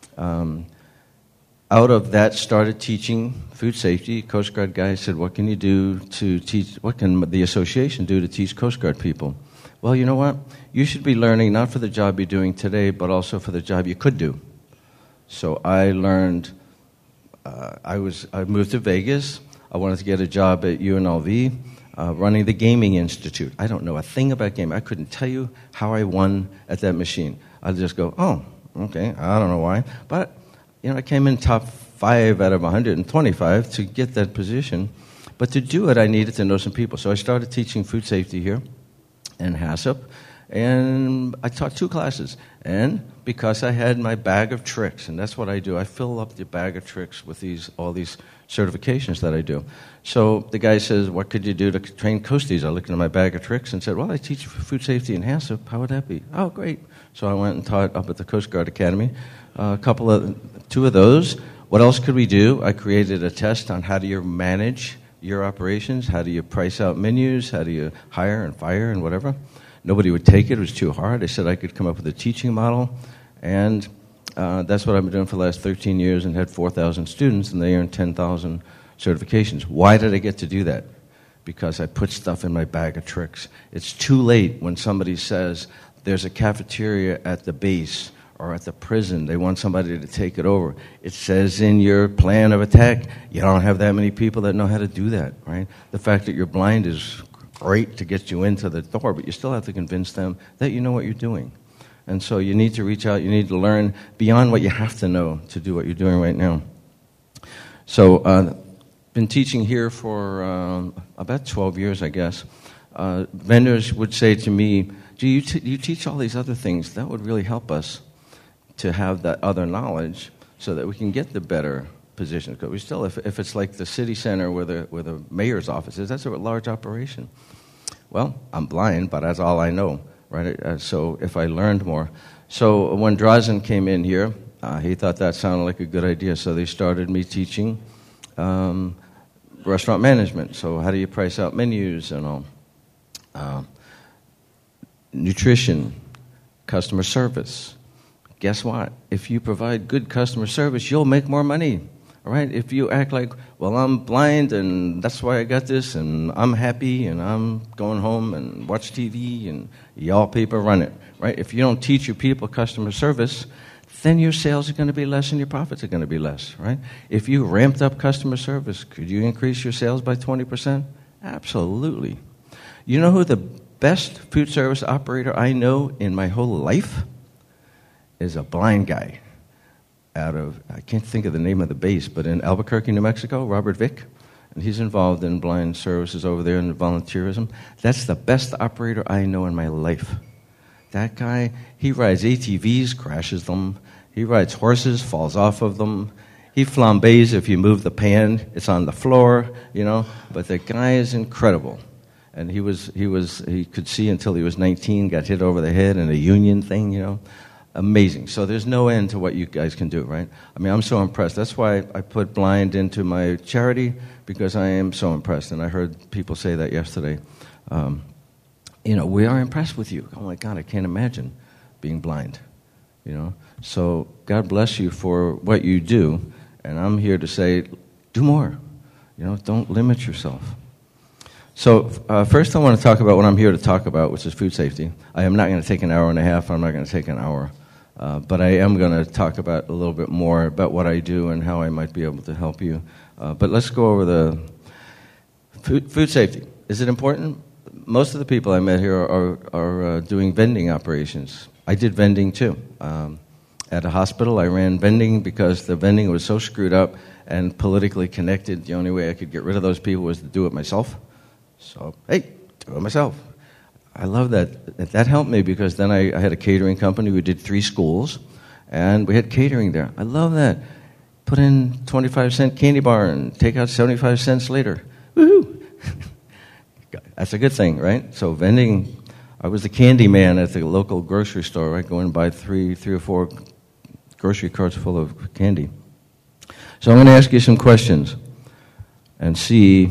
Um, out of that, started teaching food safety. Coast Guard guy said, what can you do to teach, what can the association do to teach Coast Guard people? Well, you know what? You should be learning not for the job you're doing today, but also for the job you could do. So I learned, uh, I was I moved to Vegas. I wanted to get a job at U N L V, uh, running the Gaming Institute. I don't know a thing about gaming. I couldn't tell you how I won at that machine. I'd just go, oh, okay, I don't know why. But, you know, I came in top five out of one hundred twenty-five to get that position. But to do it, I needed to know some people. So I started teaching food safety here in HACCP, And I taught two classes. And because I had my bag of tricks, and that's what I do, I fill up the bag of tricks with these all these certifications that I do. So the guy says, what could you do to train Coasties? I looked into my bag of tricks and said, well, I teach food safety in HACCP. How would that be? Oh, great. So I went and taught up at the Coast Guard Academy. Uh, a couple of, two of those. What else could we do? I created a test on how do you manage your operations, how do you price out menus, how do you hire and fire and whatever. Nobody would take it. It was too hard. I said I could come up with a teaching model, and uh, that's what I've been doing for the last thirteen years and had four thousand students, and they earned ten thousand certifications. Why did I get to do that? Because I put stuff in my bag of tricks. It's too late when somebody says there's a cafeteria at the base or at the prison. They want somebody to take it over. It says in your plan of attack, you don't have that many people that know how to do that, right? The fact that you're blind is great to get you into the door, but you still have to convince them that you know what you're doing. And so you need to reach out, you need to learn beyond what you have to know to do what you're doing right now. So uh, been teaching here for um, about twelve years, I guess. Uh, vendors would say to me, do you, t- you teach all these other things? That would really help us to have that other knowledge so that we can get the better positions. Because we still, if, if it's like the city center where the, where the mayor's office is, that's a large operation. Well, I'm blind, but that's all I know, right? Uh, so if I learned more. So when Drazen came in here, uh, he thought that sounded like a good idea, so they started me teaching um, restaurant management. So how do you price out menus and all? Uh, nutrition, customer service. Guess what? If you provide good customer service, you'll make more money. All right? If you act like, well, I'm blind and that's why I got this and I'm happy and I'm going home and watch T V and y'all people run it, right? If you don't teach your people customer service, then your sales are going to be less and your profits are going to be less, right? If you ramped up customer service, could you increase your sales by twenty percent? Absolutely. You know who the best food service operator I know in my whole life is? A blind guy out of, I can't think of the name of the base, but in Albuquerque, New Mexico, Robert Vick. And he's involved in blind services over there and volunteerism. That's the best operator I know in my life. That guy, he rides A T Vs, crashes them. He rides horses, falls off of them. He flambés if you move the pan, it's on the floor, you know. But the guy is incredible. And he was, he was, he could see until he was nineteen, got hit over the head in a union thing, you know. Amazing. So there's no end to what you guys can do, right? I mean, I'm so impressed. That's why I put blind into my charity, because I am so impressed. And I heard people say that yesterday. Um, you know, we are impressed with you. Oh, my God, I can't imagine being blind, you know. So God bless you for what you do. And I'm here to say, do more. You know, don't limit yourself. So uh, first I want to talk about what I'm here to talk about, which is food safety. I am not going to take an hour and a half. I'm not going to take an hour. Uh, but I am going to talk about a little bit more about what I do and how I might be able to help you. Uh, but let's go over the food, food safety. Is it important? Most of the people I met here are, are, are uh, doing vending operations. I did vending too. Um, at a hospital, I ran vending because the vending was so screwed up and politically connected. The only way I could get rid of those people was to do it myself. So, hey, do it myself. I love that. That helped me because then I, I had a catering company. We did three schools, and we had catering there. I love that. Put in twenty-five cent candy bar and take out seventy-five cents later. Woohoo! That's a good thing, right? So vending, I was the candy man at the local grocery store, right? Go in and buy three, three or four grocery carts full of candy. So I'm going to ask you some questions and see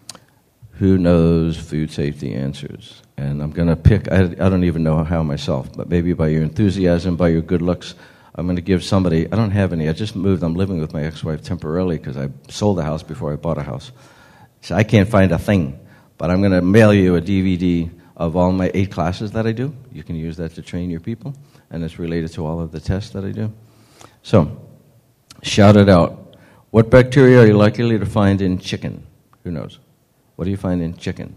who knows food safety answers. And I'm going to pick, I, I don't even know how myself, but maybe by your enthusiasm, by your good looks, I'm going to give somebody, I don't have any, I just moved, I'm living with my ex-wife temporarily because I sold a house before I bought a house. So I can't find a thing, but I'm going to mail you a D V D of all my eight classes that I do. You can use that to train your people, and it's related to all of the tests that I do. So, shout it out. What bacteria are you likely to find in chicken? Who knows? What do you find in chicken?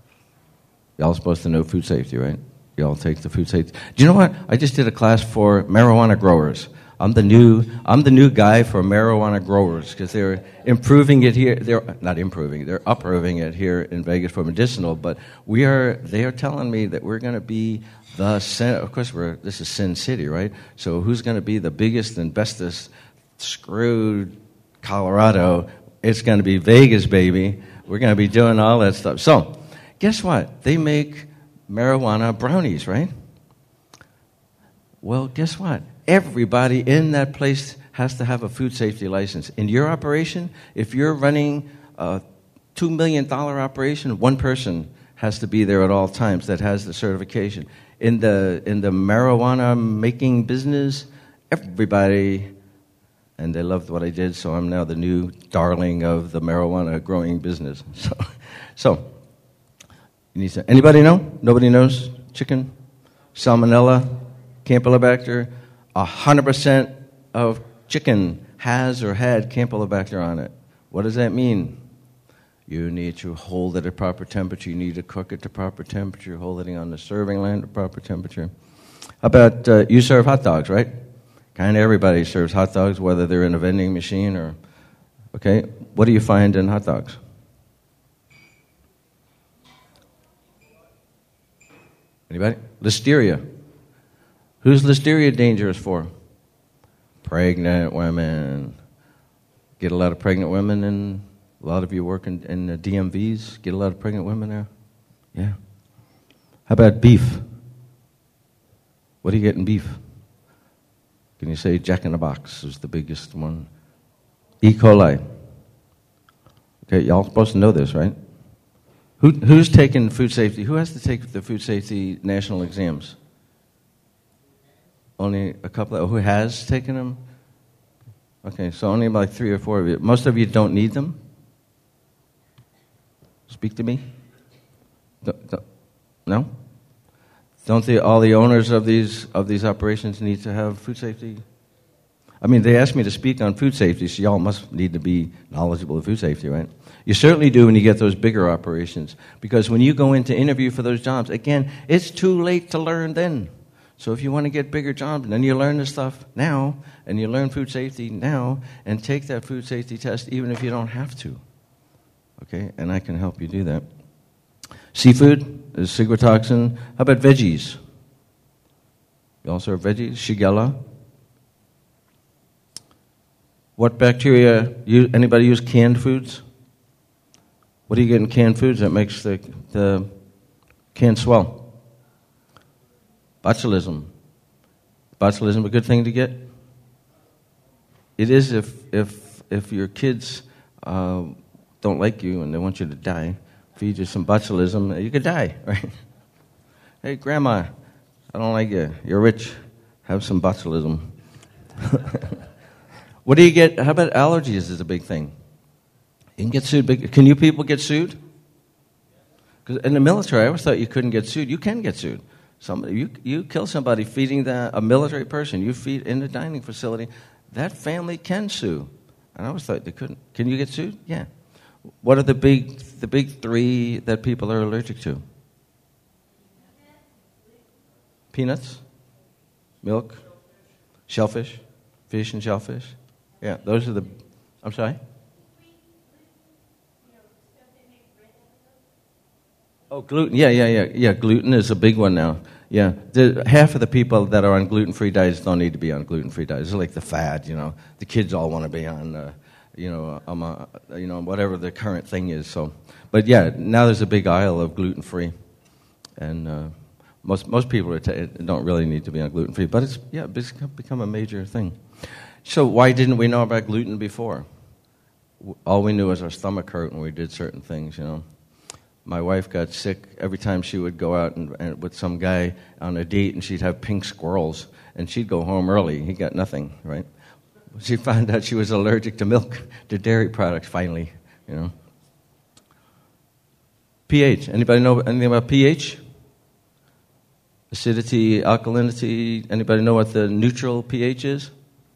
Y'all supposed to know food safety, right? Y'all take the food safety. Do you know what? I just did a class for marijuana growers. I'm the new I'm the new guy for marijuana growers because they're improving it here. They're not improving. They're upproving it here in Vegas for medicinal. But we are. They are telling me that we're going to be the center. Of course, we're. This is Sin City, right? So who's going to be the biggest and bestest? Screwed Colorado. It's going to be Vegas, baby. We're going to be doing all that stuff. So, guess what? They make marijuana brownies, right? Well, guess what? Everybody in that place has to have a food safety license. In your operation, if you're running a two million dollars operation, one person has to be there at all times that has the certification. In the in the marijuana making business, everybody, and they loved what I did, so I'm now the new darling of the marijuana growing business. So, so you need to, anybody know? Nobody knows? Chicken? Salmonella? Campylobacter? A hundred percent of chicken has or had Campylobacter on it. What does that mean? You need to hold it at proper temperature. You need to cook it to proper temperature, hold it on the serving line at proper temperature. How about uh, you serve hot dogs, right? Kind of everybody serves hot dogs, whether they're in a vending machine or, okay, what do you find in hot dogs? Anybody? Listeria. Who's listeria dangerous for? Pregnant women. Get a lot of pregnant women, and a lot of you work in, in the D M Vs. Get a lot of pregnant women there? Yeah. How about beef? What do you get in beef? Can you say Jack in the Box is the biggest one? E. coli. Okay, y'all supposed to know this, right? Who, who's taken food safety? Who has to take the food safety national exams? Only a couple of, who has taken them? Okay, so only like three or four of you. Most of you don't need them? Speak to me. Don't, don't, no? Don't the, all the owners of these of these operations need to have food safety? I mean, they asked me to speak on food safety, so y'all must need to be knowledgeable of food safety, right? You certainly do when you get those bigger operations, because when you go in to interview for those jobs, again, it's too late to learn then. So if you want to get bigger jobs, then you learn this stuff now, and you learn food safety now, and take that food safety test even if you don't have to. Okay, and I can help you do that. Seafood is ciguatoxin. How about veggies? You all serve veggies? Shigella. What bacteria, you, anybody use canned foods? What do you get in canned foods that makes the, the can swell? Botulism. Botulism a good thing to get? It is if if if your kids uh, don't like you and they want you to die, feed you some botulism, you could die, right? Hey, Grandma, I don't like you. You're rich. Have some botulism. What do you get? How about allergies is a big thing. You can get sued. Can you people get sued? Because in the military, I always thought you couldn't get sued. You can get sued. Somebody, you you kill somebody feeding the, a military person, you feed in the dining facility, that family can sue. And I always thought they couldn't. Can you get sued? Yeah. What are the big the big three that people are allergic to? Peanuts, milk, shellfish, fish and shellfish. Yeah, those are the. I'm sorry. Oh, gluten. Yeah, yeah, yeah, yeah. Gluten is a big one now. Yeah, the, half of the people that are on gluten-free diets don't need to be on gluten-free diets. It's like the fad, you know. The kids all want to be on, uh, you know, um, uh, you know, whatever the current thing is. So, but yeah, now there's a big aisle of gluten-free, and uh, most most people are t- don't really need to be on gluten-free. But it's yeah, it's become a major thing. So why didn't we know about gluten before? All we knew was our stomach hurt when we did certain things, you know. My wife got sick every time she would go out and, and with some guy on a date, and she'd have pink squirrels, and she'd go home early. He got nothing, right? She found out she was allergic to milk, to dairy products, finally, you know. pH. Anybody know anything about pH? Acidity, alkalinity. Anybody know what the neutral pH is?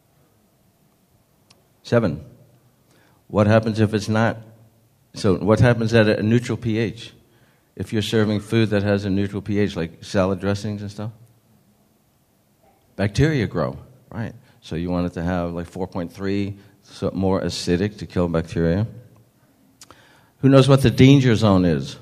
Seven. What happens if it's not? So what happens at a neutral pH? If you're serving food that has a neutral pH, like salad dressings and stuff? Bacteria grow, right. So you want it to have like four point three, so more acidic to kill bacteria. Who knows what the danger zone is?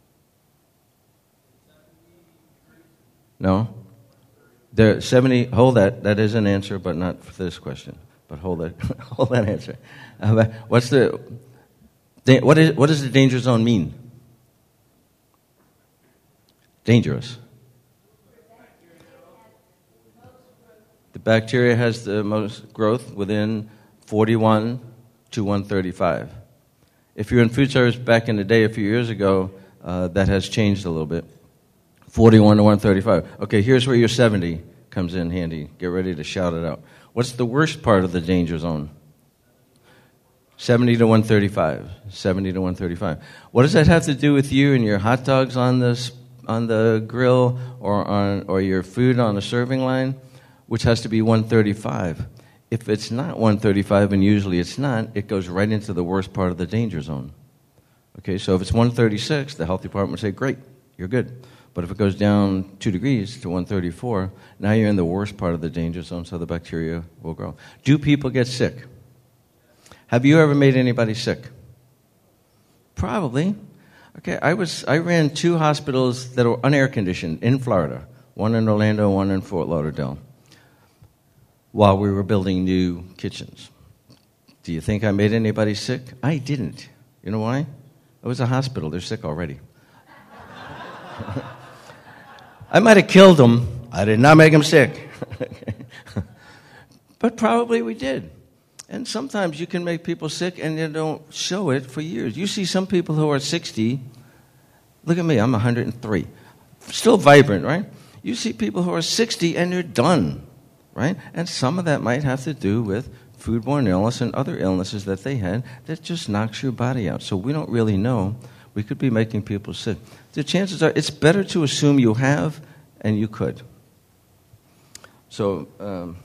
No? There, seventy, hold that. That is an answer, but not for this question. But hold that, hold that answer. Uh, what's the, what, is, what does the danger zone mean? Dangerous. The bacteria has the most growth within forty-one to one thirty-five. If you're in food service back in the day, a few years ago, uh, that has changed a little bit. forty-one to one thirty-five. Okay, here's where your seventy comes in handy. Get ready to shout it out. What's the worst part of the danger zone? seventy to one thirty-five. seventy to one thirty-five. What does that have to do with you and your hot dogs on the on the grill or on or your food on the serving line, which has to be one thirty-five? If it's not one thirty-five, and usually it's not, it goes right into the worst part of the danger zone. Okay, so if it's one thirty-six, the health department would say, great, you're good. But if it goes down two degrees to one thirty-four, now you're in the worst part of the danger zone, so the bacteria will grow. Do people get sick? Have you ever made anybody sick? Probably. Okay, I was I ran two hospitals that were unair conditioned in Florida, one in Orlando, one in Fort Lauderdale, while we were building new kitchens. Do you think I made anybody sick? I didn't. You know why? It was a hospital. They're sick already. I might have killed them. I did not make them sick. But probably we did. And sometimes you can make people sick and they don't show it for years. You see some people who are sixty. Look at me, I'm one hundred three. Still vibrant, right? You see people who are sixty and they're done, right? And some of that might have to do with foodborne illness and other illnesses that they had that just knocks your body out. So we don't really know. We could be making people sick. The chances are it's better to assume you have and you could. So um,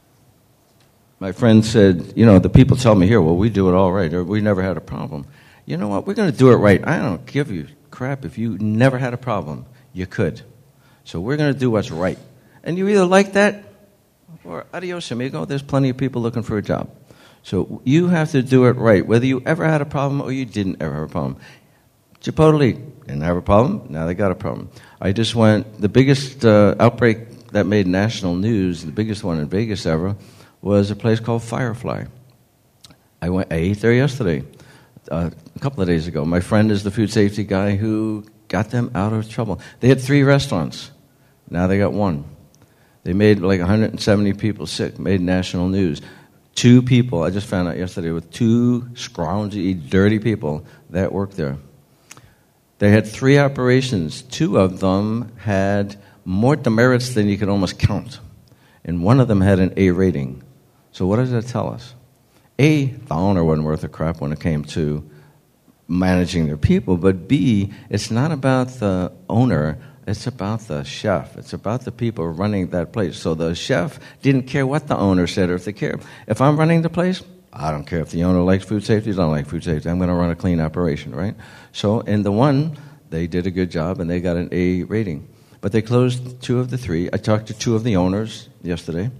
my friend said, you know, the people tell me here, well, we do it all right, or we never had a problem. You know what? We're going to do it right. I don't give you crap if you never had a problem. You could. So we're going to do what's right. And you either like that or adios, amigo. There's plenty of people looking for a job. So you have to do it right, whether you ever had a problem or you didn't ever have a problem. Chipotle didn't have a problem. Now they got a problem. I just went, the biggest uh, outbreak that made national news, the biggest one in Vegas ever, was a place called Firefly. I went. I ate there yesterday, uh, a couple of days ago. My friend is the food safety guy who got them out of trouble. They had three restaurants. Now they got one. They made like one hundred seventy people sick, made national news. Two people, I just found out yesterday, with two scroungy, dirty people that worked there. They had three operations. Two of them had more demerits than you could almost count. And one of them had an A rating. So what does that tell us? A, the owner wasn't worth a crap when it came to managing their people. But B, it's not about the owner. It's about the chef. It's about the people running that place. So the chef didn't care what the owner said or if they cared. If I'm running the place, I don't care if the owner likes food safety or don't like food safety. I'm going to run a clean operation, right? So in the one, they did a good job and they got an A rating. But they closed two of the three. I talked to two of the owners yesterday.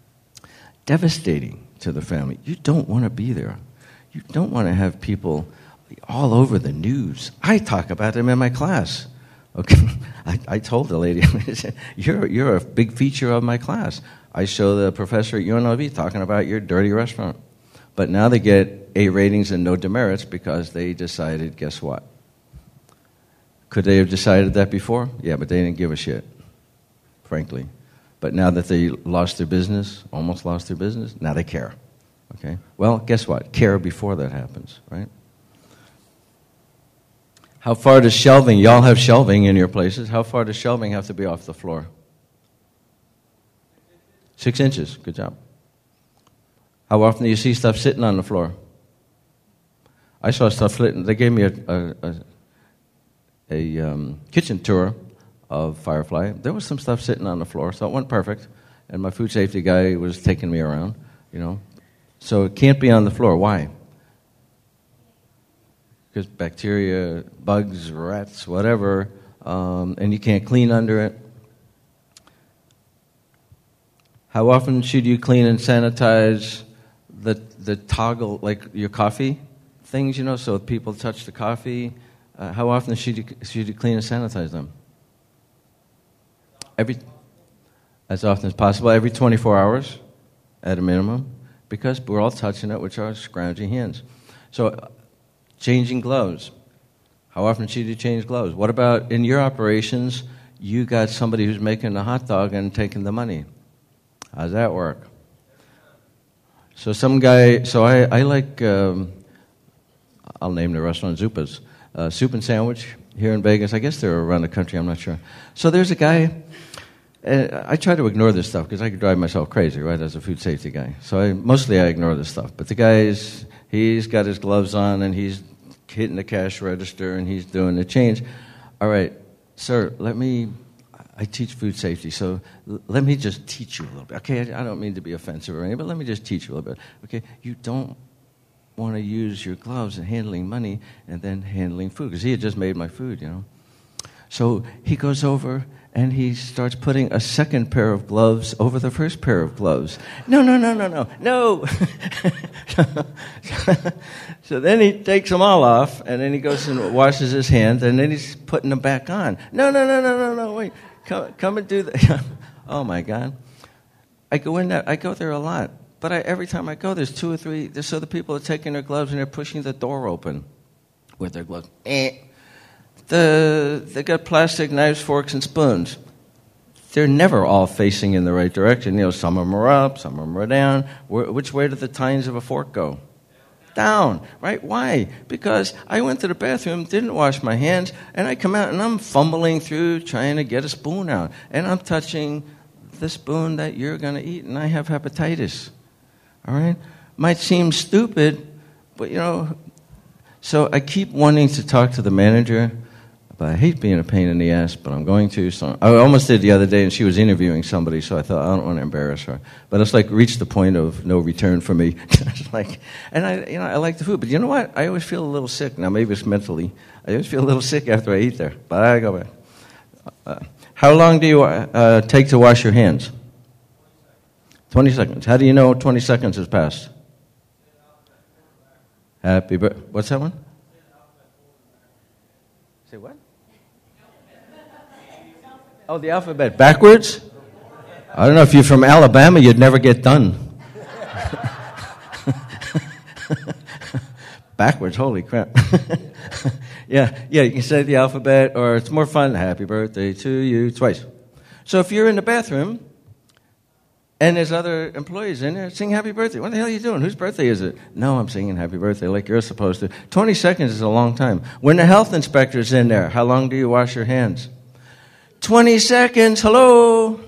Devastating to the family. You don't want to be there. You don't want to have people all over the news. I talk about them in my class. Okay, I, I told the lady, you're you're a big feature of my class. I show the professor at U N L V talking about your dirty restaurant. But now they get A ratings and no demerits because they decided, guess what? Could they have decided that before? Yeah, but they didn't give a shit, frankly. But now that they lost their business, almost lost their business, now they care. Okay? Well, guess what? Care before that happens, right? How far does shelving, y'all have shelving in your places, how far does shelving have to be off the floor? Six inches. Good job. How often do you see stuff sitting on the floor? I saw stuff sitting. They gave me a, a, a, a um, kitchen tour of Firefly. There was some stuff sitting on the floor, so it wasn't perfect. And my food safety guy was taking me around, you know. So it can't be on the floor. Why? Because bacteria, bugs, rats, whatever, um, and you can't clean under it. How often should you clean and sanitize the the toggle, like your coffee things, you know, so if people touch the coffee? Uh, how often should you should you clean and sanitize them? Every, as often as possible, every twenty-four hours at a minimum, because we're all touching it with our scroungy hands. So, uh, changing gloves. How often should you change gloves? What about in your operations, you got somebody who's making the hot dog and taking the money? How's that work? So some guy, so I, I like, um, I'll name the restaurant Zupa's. Uh, soup and Sandwich here in Vegas. I guess they're around the country, I'm not sure. So there's a guy, uh, I try to ignore this stuff because I could drive myself crazy, right, as a food safety guy. So I, mostly I ignore this stuff. But the guy's, he's got his gloves on and he's hitting the cash register and he's doing the change. All right, sir, let me, I teach food safety, so l- let me just teach you a little bit. Okay, I, I don't mean to be offensive or anything, but let me just teach you a little bit. Okay, you don't want to use your gloves in handling money and then handling food, because he had just made my food, you know. So he goes over and he starts putting a second pair of gloves over the first pair of gloves. No, no, no, no, no, no. So then he takes them all off, and then he goes and washes his hands, and then he's putting them back on. No, no, no, no, no, no, wait. Come, come and do that. Oh, my God. I go in there. I go there a lot. But I, every time I go, there's two or three. So the people are taking their gloves and they're pushing the door open with their gloves. Eh. The, they got plastic knives, forks, and spoons. They're never all facing in the right direction. You know, some of them are up, some of them are down. Where, which way do the tines of a fork go? Down, right? Why? Because I went to the bathroom, didn't wash my hands, and I come out and I'm fumbling through trying to get a spoon out. And I'm touching the spoon that you're going to eat, and I have hepatitis. All right? Might seem stupid, but, you know, so I keep wanting to talk to the manager, but I hate being a pain in the ass, but I'm going to. So I almost did the other day, and she was interviewing somebody, so I thought, I don't want to embarrass her. But it's like reached the point of no return for me. It's like, and I, you know, I like the food, but you know what? I always feel a little sick. Now, maybe it's mentally. I always feel a little sick after I eat there, but I go back. Uh, how long do you uh, take to wash your hands? twenty seconds. How do you know twenty seconds has passed? Happy birthday. What's that one? Say what? Oh, the alphabet. Backwards? I don't know. If you're from Alabama, you'd never get done. Backwards. Holy crap. yeah, yeah, you can say the alphabet, or it's more fun. Happy birthday to you twice. So if you're in the bathroom, and there's other employees in there, sing happy birthday. What the hell are you doing? Whose birthday is it? No, I'm singing happy birthday like you're supposed to. twenty seconds is a long time. When the health inspector's in there, how long do you wash your hands? twenty seconds, hello.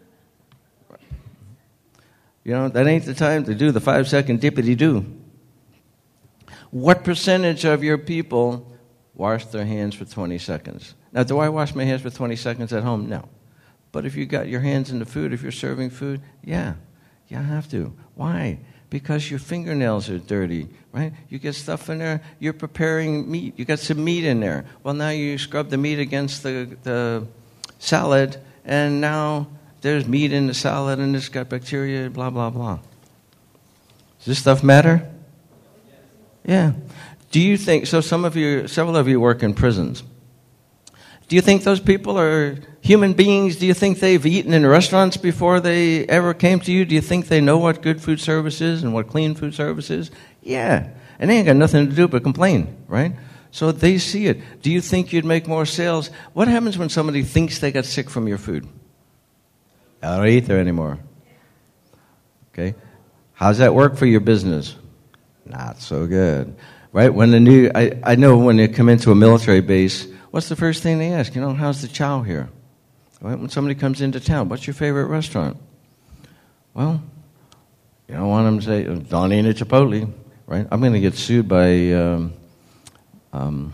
You know, that ain't the time to do the five-second dippity-doo. What percentage of your people wash their hands for twenty seconds? Now, do I wash my hands for twenty seconds at home? No. But if you got your hands in the food, if you're serving food, yeah, you have to. Why? Because your fingernails are dirty, right? You get stuff in there, you're preparing meat. You got some meat in there. Well, now you scrub the meat against the, the salad, and now there's meat in the salad, and it's got bacteria, blah, blah, blah. Does this stuff matter? Yeah. Do you think, so some of you, several of you work in prisons. Do you think those people are human beings? Do you think they've eaten in restaurants before they ever came to you? Do you think they know what good food service is and what clean food service is? Yeah. And they ain't got nothing to do but complain, right? So they see it. Do you think you'd make more sales? What happens when somebody thinks they got sick from your food? I don't eat there anymore. Okay. How's that work for your business? Not so good. Right? When the new, I, I know when you come into a military base, what's the first thing they ask? You know, how's the chow here? Right? When somebody comes into town, what's your favorite restaurant? Well, you don't want them to say, Donnie and Chipotle, right? I'm going to get sued by um, um,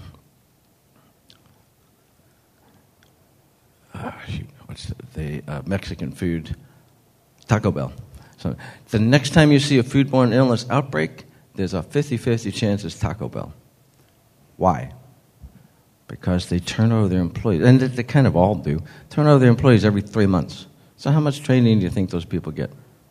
uh, shoot, what's the, the uh, Mexican food? Taco Bell. So the next time you see a foodborne illness outbreak, there's a fifty-fifty chance it's Taco Bell. Why? Because they turn over their employees, and they kind of all do, turn over their employees every three months. So how much training do you think those people get?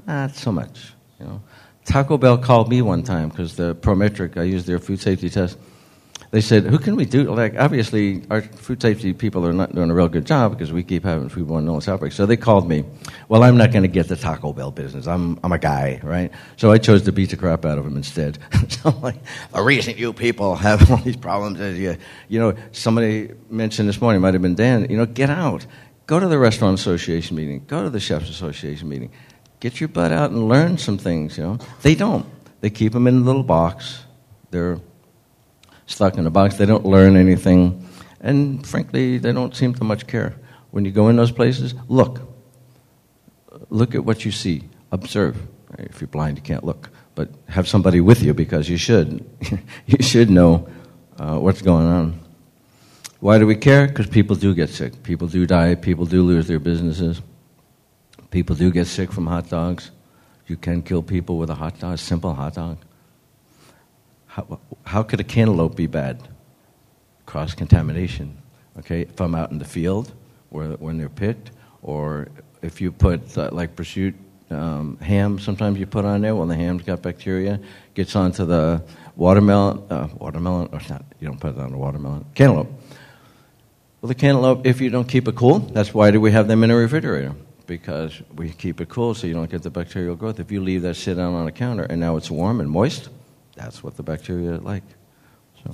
not so much. You know, Taco Bell called me one time because the Prometric, I used their food safety test. They said, who can we do? Like, obviously, our food safety people are not doing a real good job because we keep having foodborne illness outbreaks. So they called me. Well, I'm not going to get the Taco Bell business. I'm I'm a guy, right? So I chose to beat the crap out of them instead. So I'm like, the reason you people have all these problems is, you, you know, somebody mentioned this morning, might have been Dan, you know, get out. Go to the Restaurant Association meeting. Go to the Chefs Association meeting. Get your butt out and learn some things, you know. They don't. They keep them in a little box. They're stuck in a box. They don't learn anything. And frankly, they don't seem to much care. When you go in those places, look. Look at what you see. Observe. Right? If you're blind, you can't look. But have somebody with you because you should. You should know uh, what's going on. Why do we care? Because people do get sick. People do die. People do lose their businesses. People do get sick from hot dogs. You can kill people with a hot dog, a simple hot dog. How, how could a cantaloupe be bad? Cross-contamination, okay, if I'm out in the field where, when they're picked, or if you put, uh, like prosciutto, um, ham, sometimes you put on there, well, the ham's got bacteria, gets onto the watermelon, uh, watermelon, or not, you don't put it on the watermelon, cantaloupe. Well, the cantaloupe, if you don't keep it cool, that's why do we have them in a refrigerator? Because we keep it cool so you don't get the bacterial growth. If you leave that sit down on a counter and now it's warm and moist, that's what the bacteria like. So,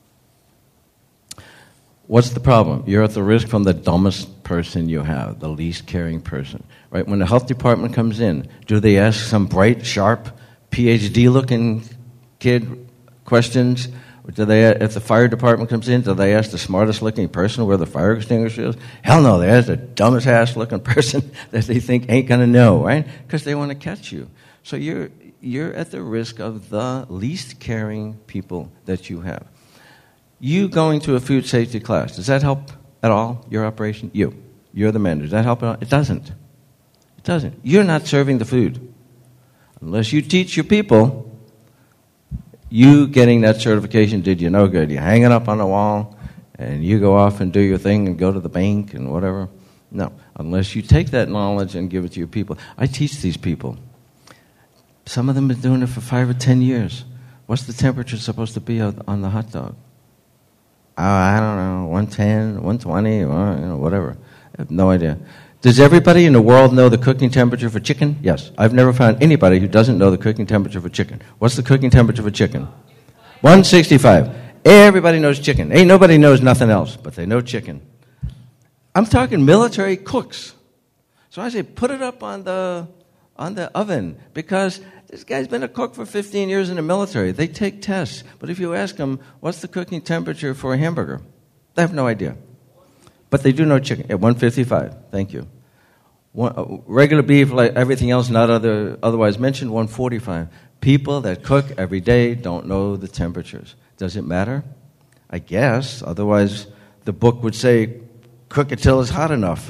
what's the problem? You're at the risk from the dumbest person you have, the least caring person. Right? When the health department comes in, do they ask some bright, sharp, P H D-looking kid questions? Or do they, if the fire department comes in, do they ask the smartest-looking person where the fire extinguisher is? Hell no, they ask the dumbest-ass-looking person that they think ain't going to know, right? Because they want to catch you. So you're you're at the risk of the least caring people that you have. You going to a food safety class, does that help at all, your operation? You. You're the manager. Does that help at all? It doesn't. It doesn't. You're not serving the food. Unless you teach your people, you getting that certification did you no good. You hang it up on the wall, and you go off and do your thing and go to the bank and whatever. No. Unless you take that knowledge and give it to your people. I teach these people. Some of them have been doing it for five or ten years. What's the temperature supposed to be on the hot dog? Oh, I don't know, one ten, one twenty, or you know, whatever. I have no idea. Does everybody in the world know the cooking temperature for chicken? Yes. I've never found anybody who doesn't know the cooking temperature for chicken. What's the cooking temperature for chicken? one sixty-five. Everybody knows chicken. Ain't nobody knows nothing else, but they know chicken. I'm talking military cooks. So I say, put it up on the on the oven, because this guy's been a cook for fifteen years in the military. They take tests. But if you ask them, what's the cooking temperature for a hamburger? They have no idea. But they do know chicken. At one fifty-five. Thank you. One, uh, regular beef, like everything else not other, otherwise mentioned, one forty-five. People that cook every day don't know the temperatures. Does it matter? I guess. Otherwise, the book would say, cook it till it's hot enough.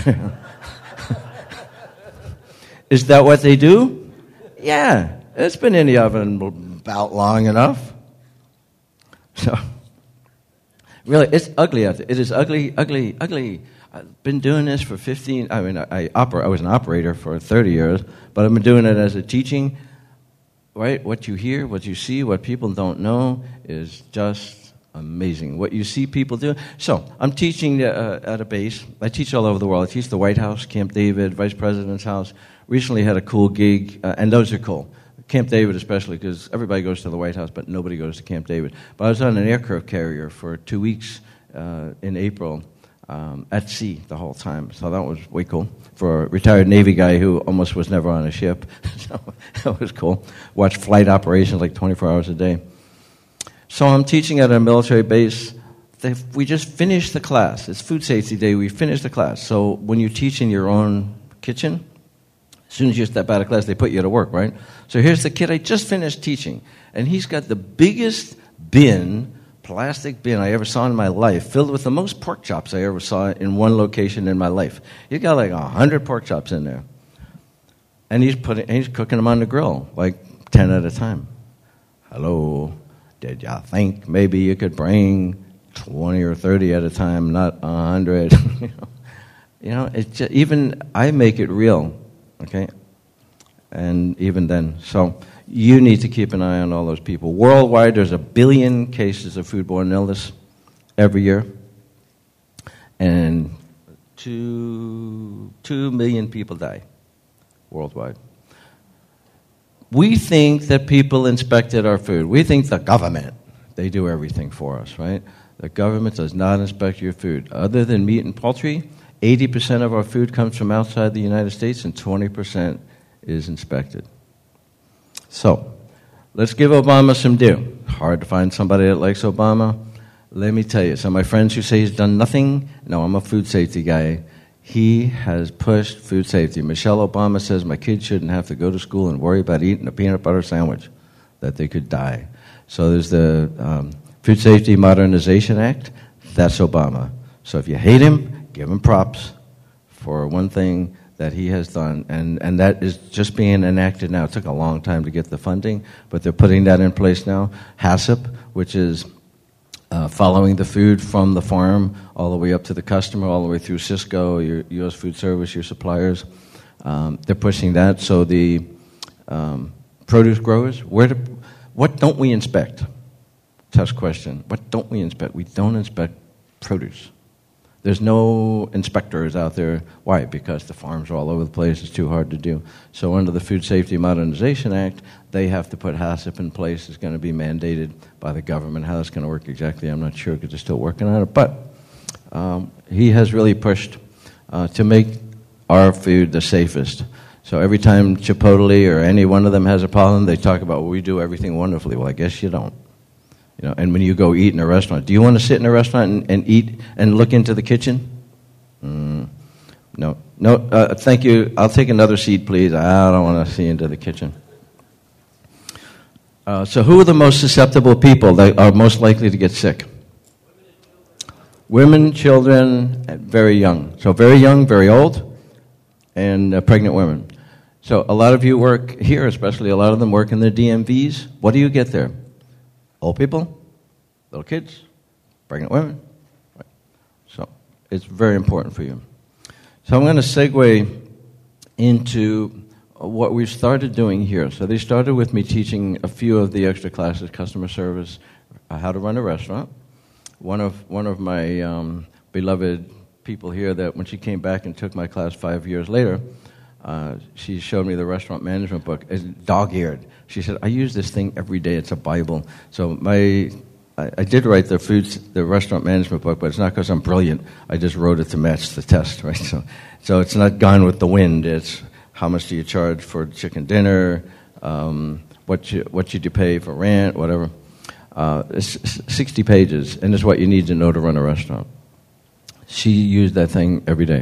Is that what they do? Yeah. It's been in the oven about long enough. So, really, it's ugly out there. It is ugly, ugly, ugly. I've been doing this for fifteen, I mean, I, I, oper- I was an operator for thirty years, but I've been doing it as a teaching. Right? What you hear, what you see, what people don't know is just amazing. What you see people do. So, I'm teaching uh, at a base. I teach all over the world. I teach the White House, Camp David, Vice President's house. Recently had a cool gig, uh, and those are cool. Camp David especially, because everybody goes to the White House, but nobody goes to Camp David. But I was on an aircraft carrier for two weeks uh, in April um, at sea the whole time. So that was way cool for a retired Navy guy who almost was never on a ship. So that was cool. Watched flight operations like twenty-four hours a day. So I'm teaching at a military base. We just finished the class. It's Food Safety Day. We finished the class. So when you teach in your own kitchen, as soon as you step out of class, they put you to work, right? So here's the kid I just finished teaching, and he's got the biggest bin, plastic bin I ever saw in my life, filled with the most pork chops I ever saw in one location in my life. He's got like a hundred pork chops in there, and he's putting, he's cooking them on the grill, like ten at a time. Hello, did y'all think maybe you could bring twenty or thirty at a time, not a hundred? you know, you know, it's just, even I make it real. Okay, and even then. So you need to keep an eye on all those people. Worldwide, there's a billion cases of foodborne illness every year, and two, two million people die worldwide. We think that people inspected our food. We think the government, they do everything for us, right? The government does not inspect your food. Other than meat and poultry, eighty percent of our food comes from outside the United States and twenty percent is inspected. So, let's give Obama some due. Hard to find somebody that likes Obama. Let me tell you, some of my friends who say he's done nothing, no, I'm a food safety guy. He has pushed food safety. Michelle Obama says my kids shouldn't have to go to school and worry about eating a peanut butter sandwich, that they could die. So there's the um, Food Safety Modernization Act. That's Obama. So if you hate him, give him props for one thing that he has done. And, and that is just being enacted now. It took a long time to get the funding, but they're putting that in place now. HACCP, which is Uh, following the food from the farm all the way up to the customer, all the way through Cisco, your U S Food Service, your suppliers. Um, they're pushing that. So the um, produce growers, where do, what don't we inspect? Test question. What don't we inspect? We don't inspect produce. There's no inspectors out there. Why? Because the farms are all over the place. It's too hard to do. So under the Food Safety Modernization Act, they have to put HACCP in place. It's going to be mandated by the government. How that's going to work exactly, I'm not sure because they're still working on it. But um, he has really pushed uh, to make our food the safest. So every time Chipotle or any one of them has a problem, they talk about, well, we do everything wonderfully. Well, I guess you don't. You know, and when you go eat in a restaurant, do you want to sit in a restaurant and, and eat and look into the kitchen? Mm, no. No, uh, thank you. I'll take another seat, please. I don't want to see into the kitchen. Uh, so who are the most susceptible people that are most likely to get sick? Women, children, very young. So very young, very old, and uh, pregnant women. So a lot of you work here, especially a lot of them work in the D M Vs. What do you get there? Old people, little kids, pregnant women. Right. So it's very important for you. So I'm going to segue into what we've started doing here. So they started with me teaching a few of the extra classes, customer service, uh, how to run a restaurant. One of one of my um, beloved people here that when she came back and took my class five years later, uh, she showed me the restaurant management book. It's dog-eared. She said, I use this thing every day. It's a Bible. So my, I, I did write the food, the restaurant management book, but it's not because I'm brilliant. I just wrote it to match the test, right? So, so it's not Gone with the Wind. It's how much do you charge for chicken dinner, um, what you, what should you pay for rent, whatever. Uh, it's sixty pages, and it's what you need to know to run a restaurant. She used that thing every day.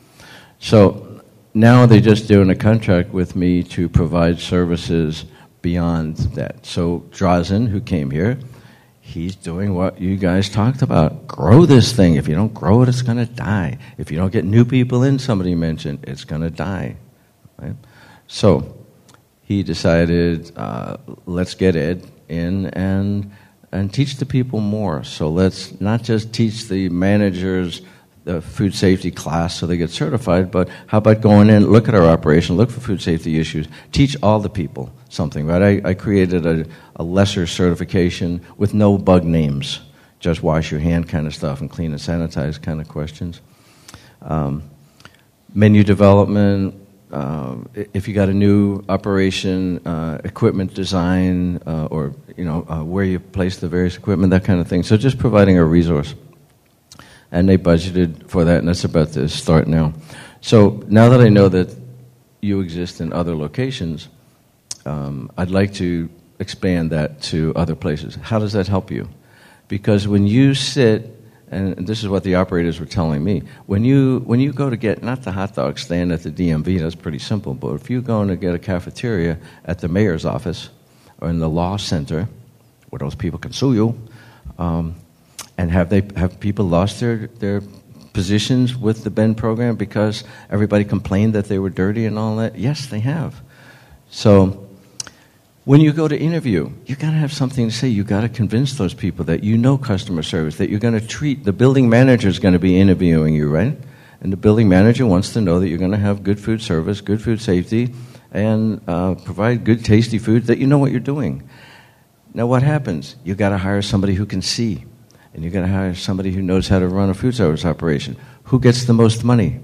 So now they're just doing a contract with me to provide services beyond that. So Drazen, who came here, he's doing what you guys talked about. Grow this thing. If you don't grow it, it's going to die. If you don't get new people in, somebody mentioned, it's going to die. Right? So he decided, uh, let's get Ed in and and teach the people more. So let's not just teach the managers the food safety class so they get certified, but how about going in, look at our operation, look for food safety issues, teach all the people something, right? I, I created a, a lesser certification with no bug names, just wash your hand kind of stuff and clean and sanitize kind of questions. Um, menu development, uh, if you got a new operation, uh, equipment design, uh, or you know uh, where you place the various equipment, that kind of thing. So just providing a resource. And they budgeted for that, and that's about to start now. So now that I know that you exist in other locations, um, I'd like to expand that to other places. How does that help you? Because when you sit, and this is what the operators were telling me, when you when you go to get, not the hot dog stand at the D M V, that's pretty simple, but if you go to get a cafeteria at the mayor's office or in the law center, where those people can sue you, um, and have they have people lost their, their positions with the B E N program because everybody complained that they were dirty and all that? Yes, they have. So when you go to interview, you got to have something to say. You got to convince those people that you know customer service, that you're going to treat, the building manager is going to be interviewing you, right? And the building manager wants to know that you're going to have good food service, good food safety, and uh, provide good, tasty food that you know what you're doing. Now, what happens? You got to hire somebody who can see, and you got to hire somebody who knows how to run a food service operation. Who gets the most money?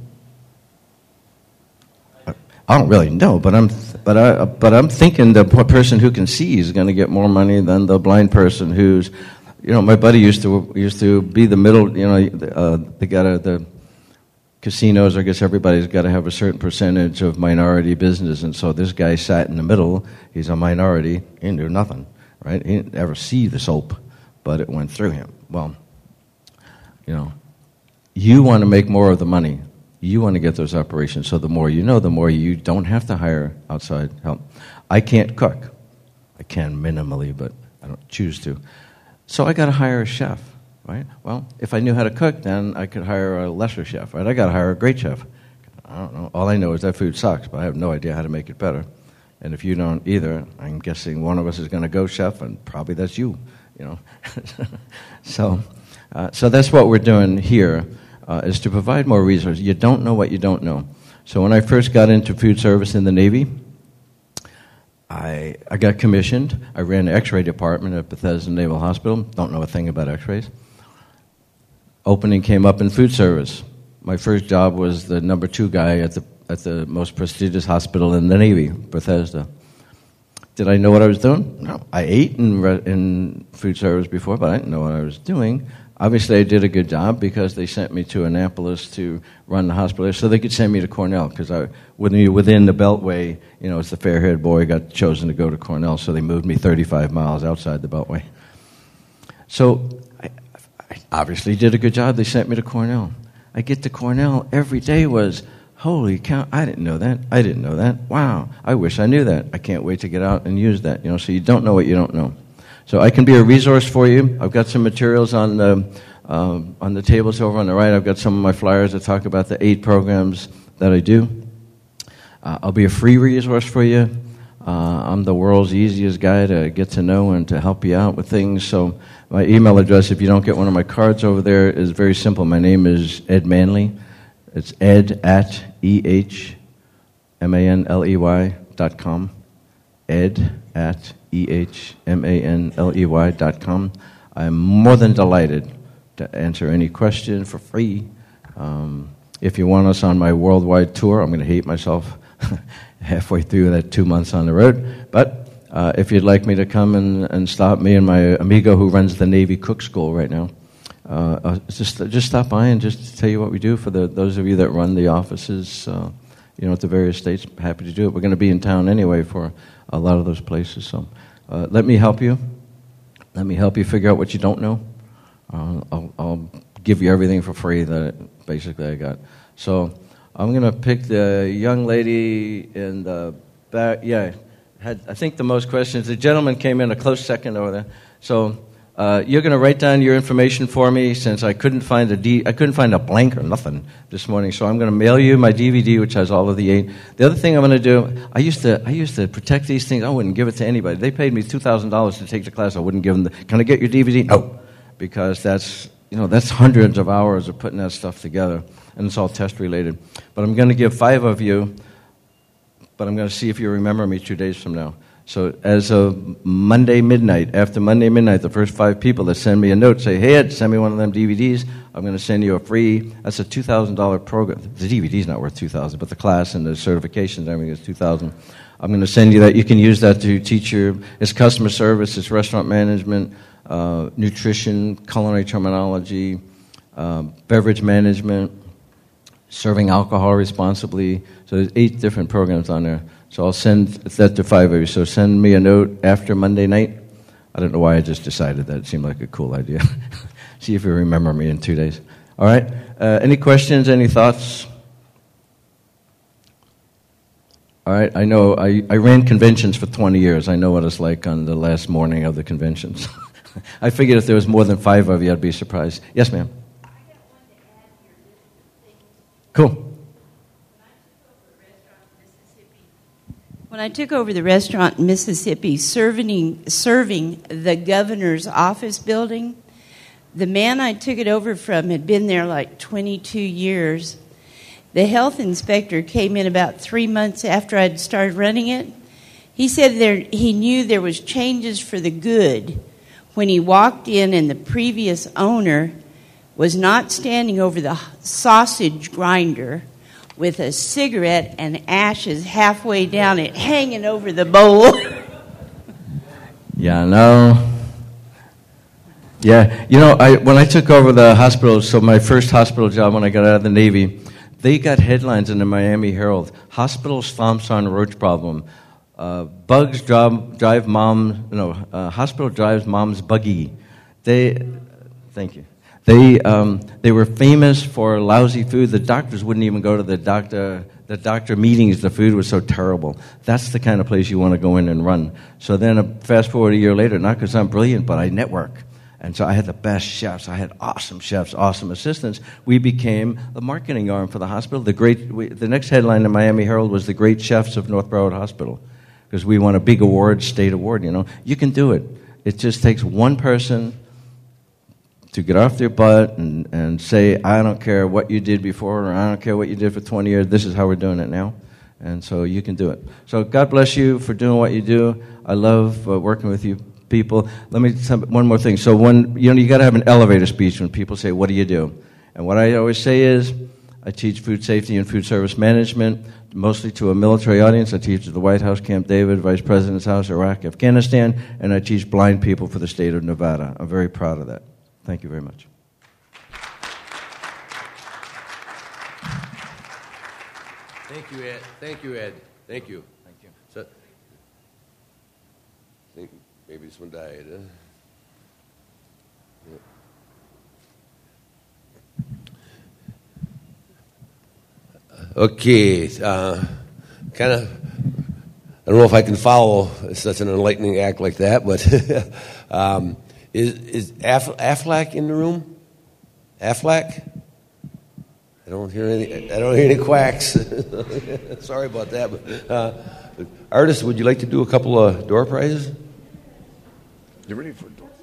I don't really know, but I'm but I but I'm thinking the person who can see is going to get more money than the blind person who's, you know, my buddy used to used to be the middle. You know, uh, they got to the casinos. I guess everybody's got to have a certain percentage of minority business, and so this guy sat in the middle. He's a minority. He didn't do nothing, right? He didn't ever see the soap, but it went through him. Well, you know, you want to make more of the money. You want to get those operations, so the more you know, the more you don't have to hire outside help. I can't cook. I can minimally, but I don't choose to. So I got to hire a chef, right? Well, if I knew how to cook, then I could hire a lesser chef, right? I got to hire a great chef. I don't know. All I know is that food sucks, but I have no idea how to make it better. And if you don't either, I'm guessing one of us is going to go chef, and probably that's you, you know. so, uh, so that's what we're doing here. Uh, is to provide more resources. You don't know what you don't know. So when I first got into food service in the Navy, I I got commissioned. I ran the X-ray department at Bethesda Naval Hospital. Don't know a thing about X-rays. Opening came up in food service. My first job was the number two guy at the at the most prestigious hospital in the Navy, Bethesda. Did I know what I was doing? No. I ate in in food service before, but I didn't know what I was doing. Obviously, I did a good job because they sent me to Annapolis to run the hospital, so they could send me to Cornell because I, within the Beltway, you know, as the fair-haired boy, got chosen to go to Cornell, so they moved me thirty-five miles outside the Beltway. So I, I obviously did a good job. They sent me to Cornell. I get to Cornell, every day was, holy cow, I didn't know that. I didn't know that. Wow, I wish I knew that. I can't wait to get out and use that. You know, so you don't know what you don't know. So I can be a resource for you. I've got some materials on the um, on the tables over on the right. I've got some of my flyers that talk about the eight programs that I do. Uh, I'll be a free resource for you. Uh, I'm the world's easiest guy to get to know and to help you out with things. So my email address, if you don't get one of my cards over there, is very simple. My name is Ed Manley. It's ed at E H M A N L E Y dot com. Ed at E H M A N L E Y dot com. I'm more than delighted to answer any question for free. Um, if you want us on my worldwide tour, I'm going to hate myself halfway through that two months on the road. But uh, if you'd like me to come and, and stop, me and my amigo who runs the Navy Cook School right now, uh, uh, just just stop by and just tell you what we do for the those of you that run the offices, uh, you know, at the various states. Happy to do it. We're going to be in town anyway for a lot of those places. So uh, let me help you. Let me help you figure out what you don't know. Uh, I'll, I'll give you everything for free that basically I got. So I'm going to pick the young lady in the back. Yeah, had I think the most questions. The gentleman came in a close second over there. So uh, you're going to write down your information for me since I couldn't find a D. I couldn't find a blank or nothing this morning. So I'm going to mail you my D V D, which has all of the eight. The other thing I'm going to do, I used to I used to protect these things. I wouldn't give it to anybody. They paid me two thousand dollars to take the class. I wouldn't give them the. Can I get your D V D? No, because that's you know that's hundreds of hours of putting that stuff together, and it's all test related. But I'm going to give five of you. But I'm going to see if you remember me two days from now. So as of Monday midnight, after Monday midnight, the first five people that send me a note say, hey, Ed, send me one of them D V Ds. I'm going to send you a free, that's a two thousand dollars program. The D V D's not worth two thousand dollars, but the class and the certifications and everything is two thousand dollars. I'm going to send you that. You can use that to teach your, it's customer service, it's restaurant management, uh, nutrition, culinary terminology, uh, beverage management, serving alcohol responsibly. So there's eight different programs on there. So I'll send that to five of you. So send me a note after Monday night. I don't know why I just decided that. It seemed like a cool idea. See if you remember me in two days. All right? Uh, any questions, any thoughts? All right, I know I, I ran conventions for twenty years. I know what it's like on the last morning of the conventions. I figured if there was more than five of you, I'd be surprised. Yes, ma'am. Cool. When I took over the restaurant in Mississippi, serving, serving the governor's office building, the man I took it over from had been there like twenty-two years, The health inspector came in about three months after I'd started running it. He said there, he knew there was changes for the good when he walked in and the previous owner was not standing over the sausage grinder with a cigarette and ashes halfway down it, hanging over the bowl. Yeah, no. Yeah, you know, I when I took over the hospital, so my first hospital job when I got out of the Navy, they got headlines in the Miami Herald: hospital stomps on roach problem, uh, bugs drive, drive mom, no, uh, hospital drives mom's buggy. They, thank you. They um, they were famous for lousy food. The doctors wouldn't even go to the doctor the doctor meetings. The food was so terrible. That's the kind of place you want to go in and run. So then, uh, fast forward a year later, not because I'm brilliant, but I network. And so I had the best chefs. I had awesome chefs, awesome assistants. We became the marketing arm for the hospital. The great, we, the next headline in Miami Herald was the great chefs of North Broward Hospital, because we won a big award, state award. You know, you can do it. It just takes one person to get off their butt and, and say, I don't care what you did before, or I don't care what you did for twenty years. This is how we're doing it now. And so you can do it. So God bless you for doing what you do. I love uh, working with you people. Let me tell one more thing. So when you know, you got to have an elevator speech when people say, "What do you do?" And what I always say is, I teach food safety and food service management, mostly to a military audience. I teach at the White House, Camp David, Vice President's House, Iraq, Afghanistan, and I teach blind people for the state of Nevada. I'm very proud of that. Thank you very much. Thank you, Ed. Thank you, Ed. Thank you. Thank you. So, I think maybe this one died. Huh? Yeah. Okay. Uh, kind of. I don't know if I can follow such an enlightening act like that, but um, is is Af- Aflac in the room? Aflac? I don't hear any. I don't hear any quacks. Sorry about that. But, uh, artists, would you like to do a couple of door prizes? You ready for a door?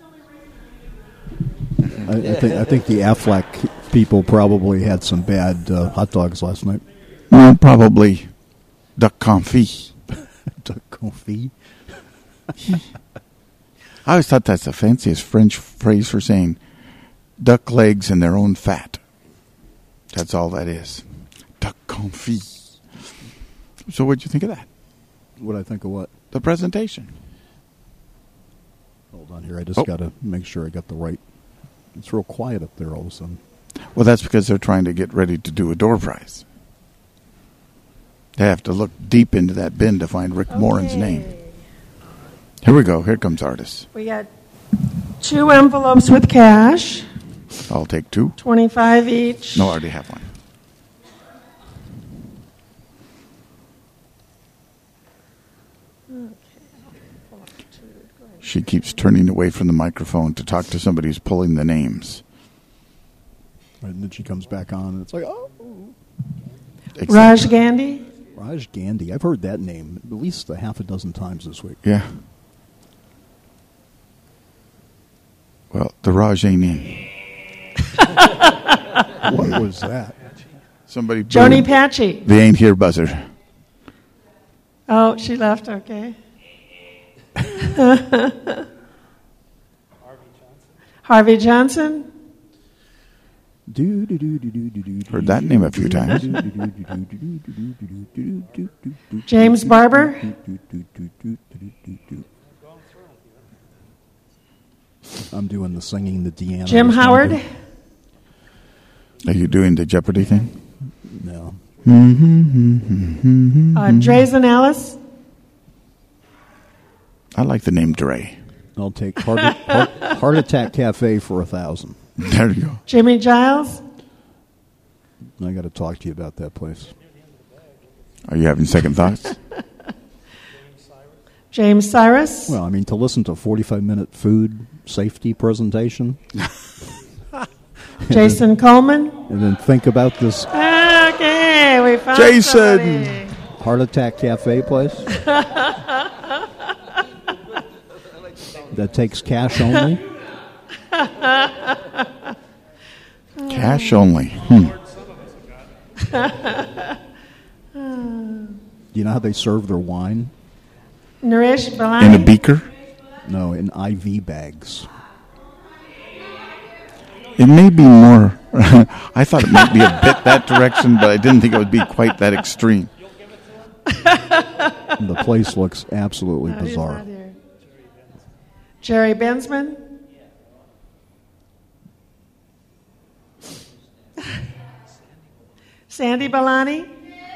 I, I think I think the Aflac people probably had some bad uh, hot dogs last night. Well, probably duck confit. Duck confit. I always thought that's the fanciest French phrase for saying duck legs in their own fat. That's all that is. Duck confit. So what'd you think of that? What'd I think of what? The presentation. Hold on here. I just Oh. got to make sure I got the right. It's real quiet up there all of a sudden. Well, that's because they're trying to get ready to do a door prize. They have to look deep into that bin to find Rick Morin's name. Here we go. Here comes artists. We got two envelopes with cash, I'll take two. twenty-five each. No, I already have one. She keeps turning away from the microphone to talk to somebody who's pulling the names. Right, and then she comes back on, and it's like, oh. Exactly. Raj Gandhi. Raj Gandhi. I've heard that name at least a half a dozen times this week. Yeah. Well, the Raj ain't in. What was that? Somebody. Joni blew Patchy. The ain't here buzzer. Oh, she left. Okay. Harvey Johnson. Do, do, do, do, do, do, do, Heard that name a few times. James Barber. I'm doing the singing, the Deanna. Jim Howard. Are you doing the Jeopardy thing? No. Uh, Drazen Ellis. I like the name Dre. I'll take Heart, Heart, Heart Attack Cafe for a thousand. There you go. Jimmy Giles. I got to talk to you about that place. Are you having second thoughts? James Cyrus. Well, I mean, to listen to a forty-five minute food safety presentation. Jason and then, Coleman. And then think about this. Okay, we found Jason. somebody. Heart Attack Cafe place. That takes cash only. Cash only. Hmm. Do you know how they serve their wine? Naresh Balani. In a beaker? No, in I V bags. It may be more. I thought it might be a bit that direction, but I didn't think it would be quite that extreme. The place looks absolutely No, he's bizarre. not here. Jerry Bensman. Sandy Balani.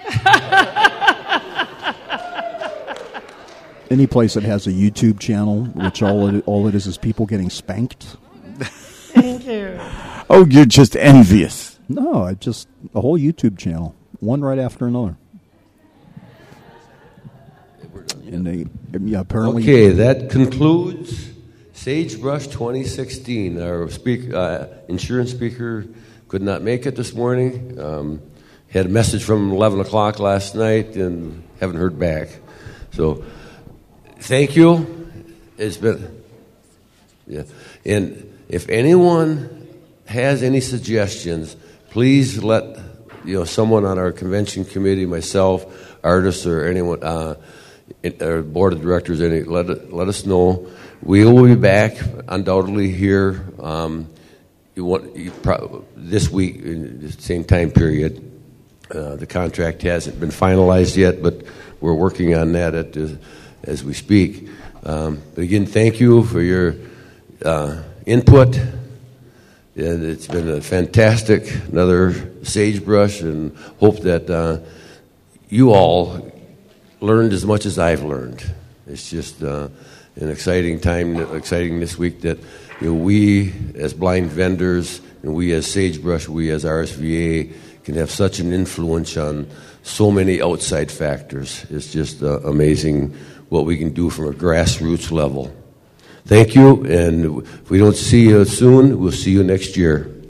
Any place that has a YouTube channel, which all it, all it is is people getting spanked. Thank you. Oh, you're just envious. No, I just a whole YouTube channel, one right after another. And they, yeah, apparently. Okay, that concludes Sagebrush twenty sixteen. Our speak, uh, insurance speaker could not make it this morning. Um, had a message from eleven o'clock last night and haven't heard back. So, thank you. It's been, yeah. And if anyone has any suggestions, please let you know someone on our convention committee, myself, artists, or anyone, uh, our board of directors, any let let us know. We will be back undoubtedly here. Um, you want you pro- this week in the same time period. Uh, the contract hasn't been finalized yet, but we're working on that at the, as we speak. Um, but again, thank you for your uh, input. And it's been a fantastic, another Sagebrush, and hope that uh, you all learned as much as I've learned. It's just uh, an exciting time, exciting this week that you know, we as blind vendors and we as Sagebrush, we as R S V A can have such an influence on so many outside factors. It's just uh, amazing what we can do from a grassroots level. Thank you, and if we don't see you soon, we'll see you next year.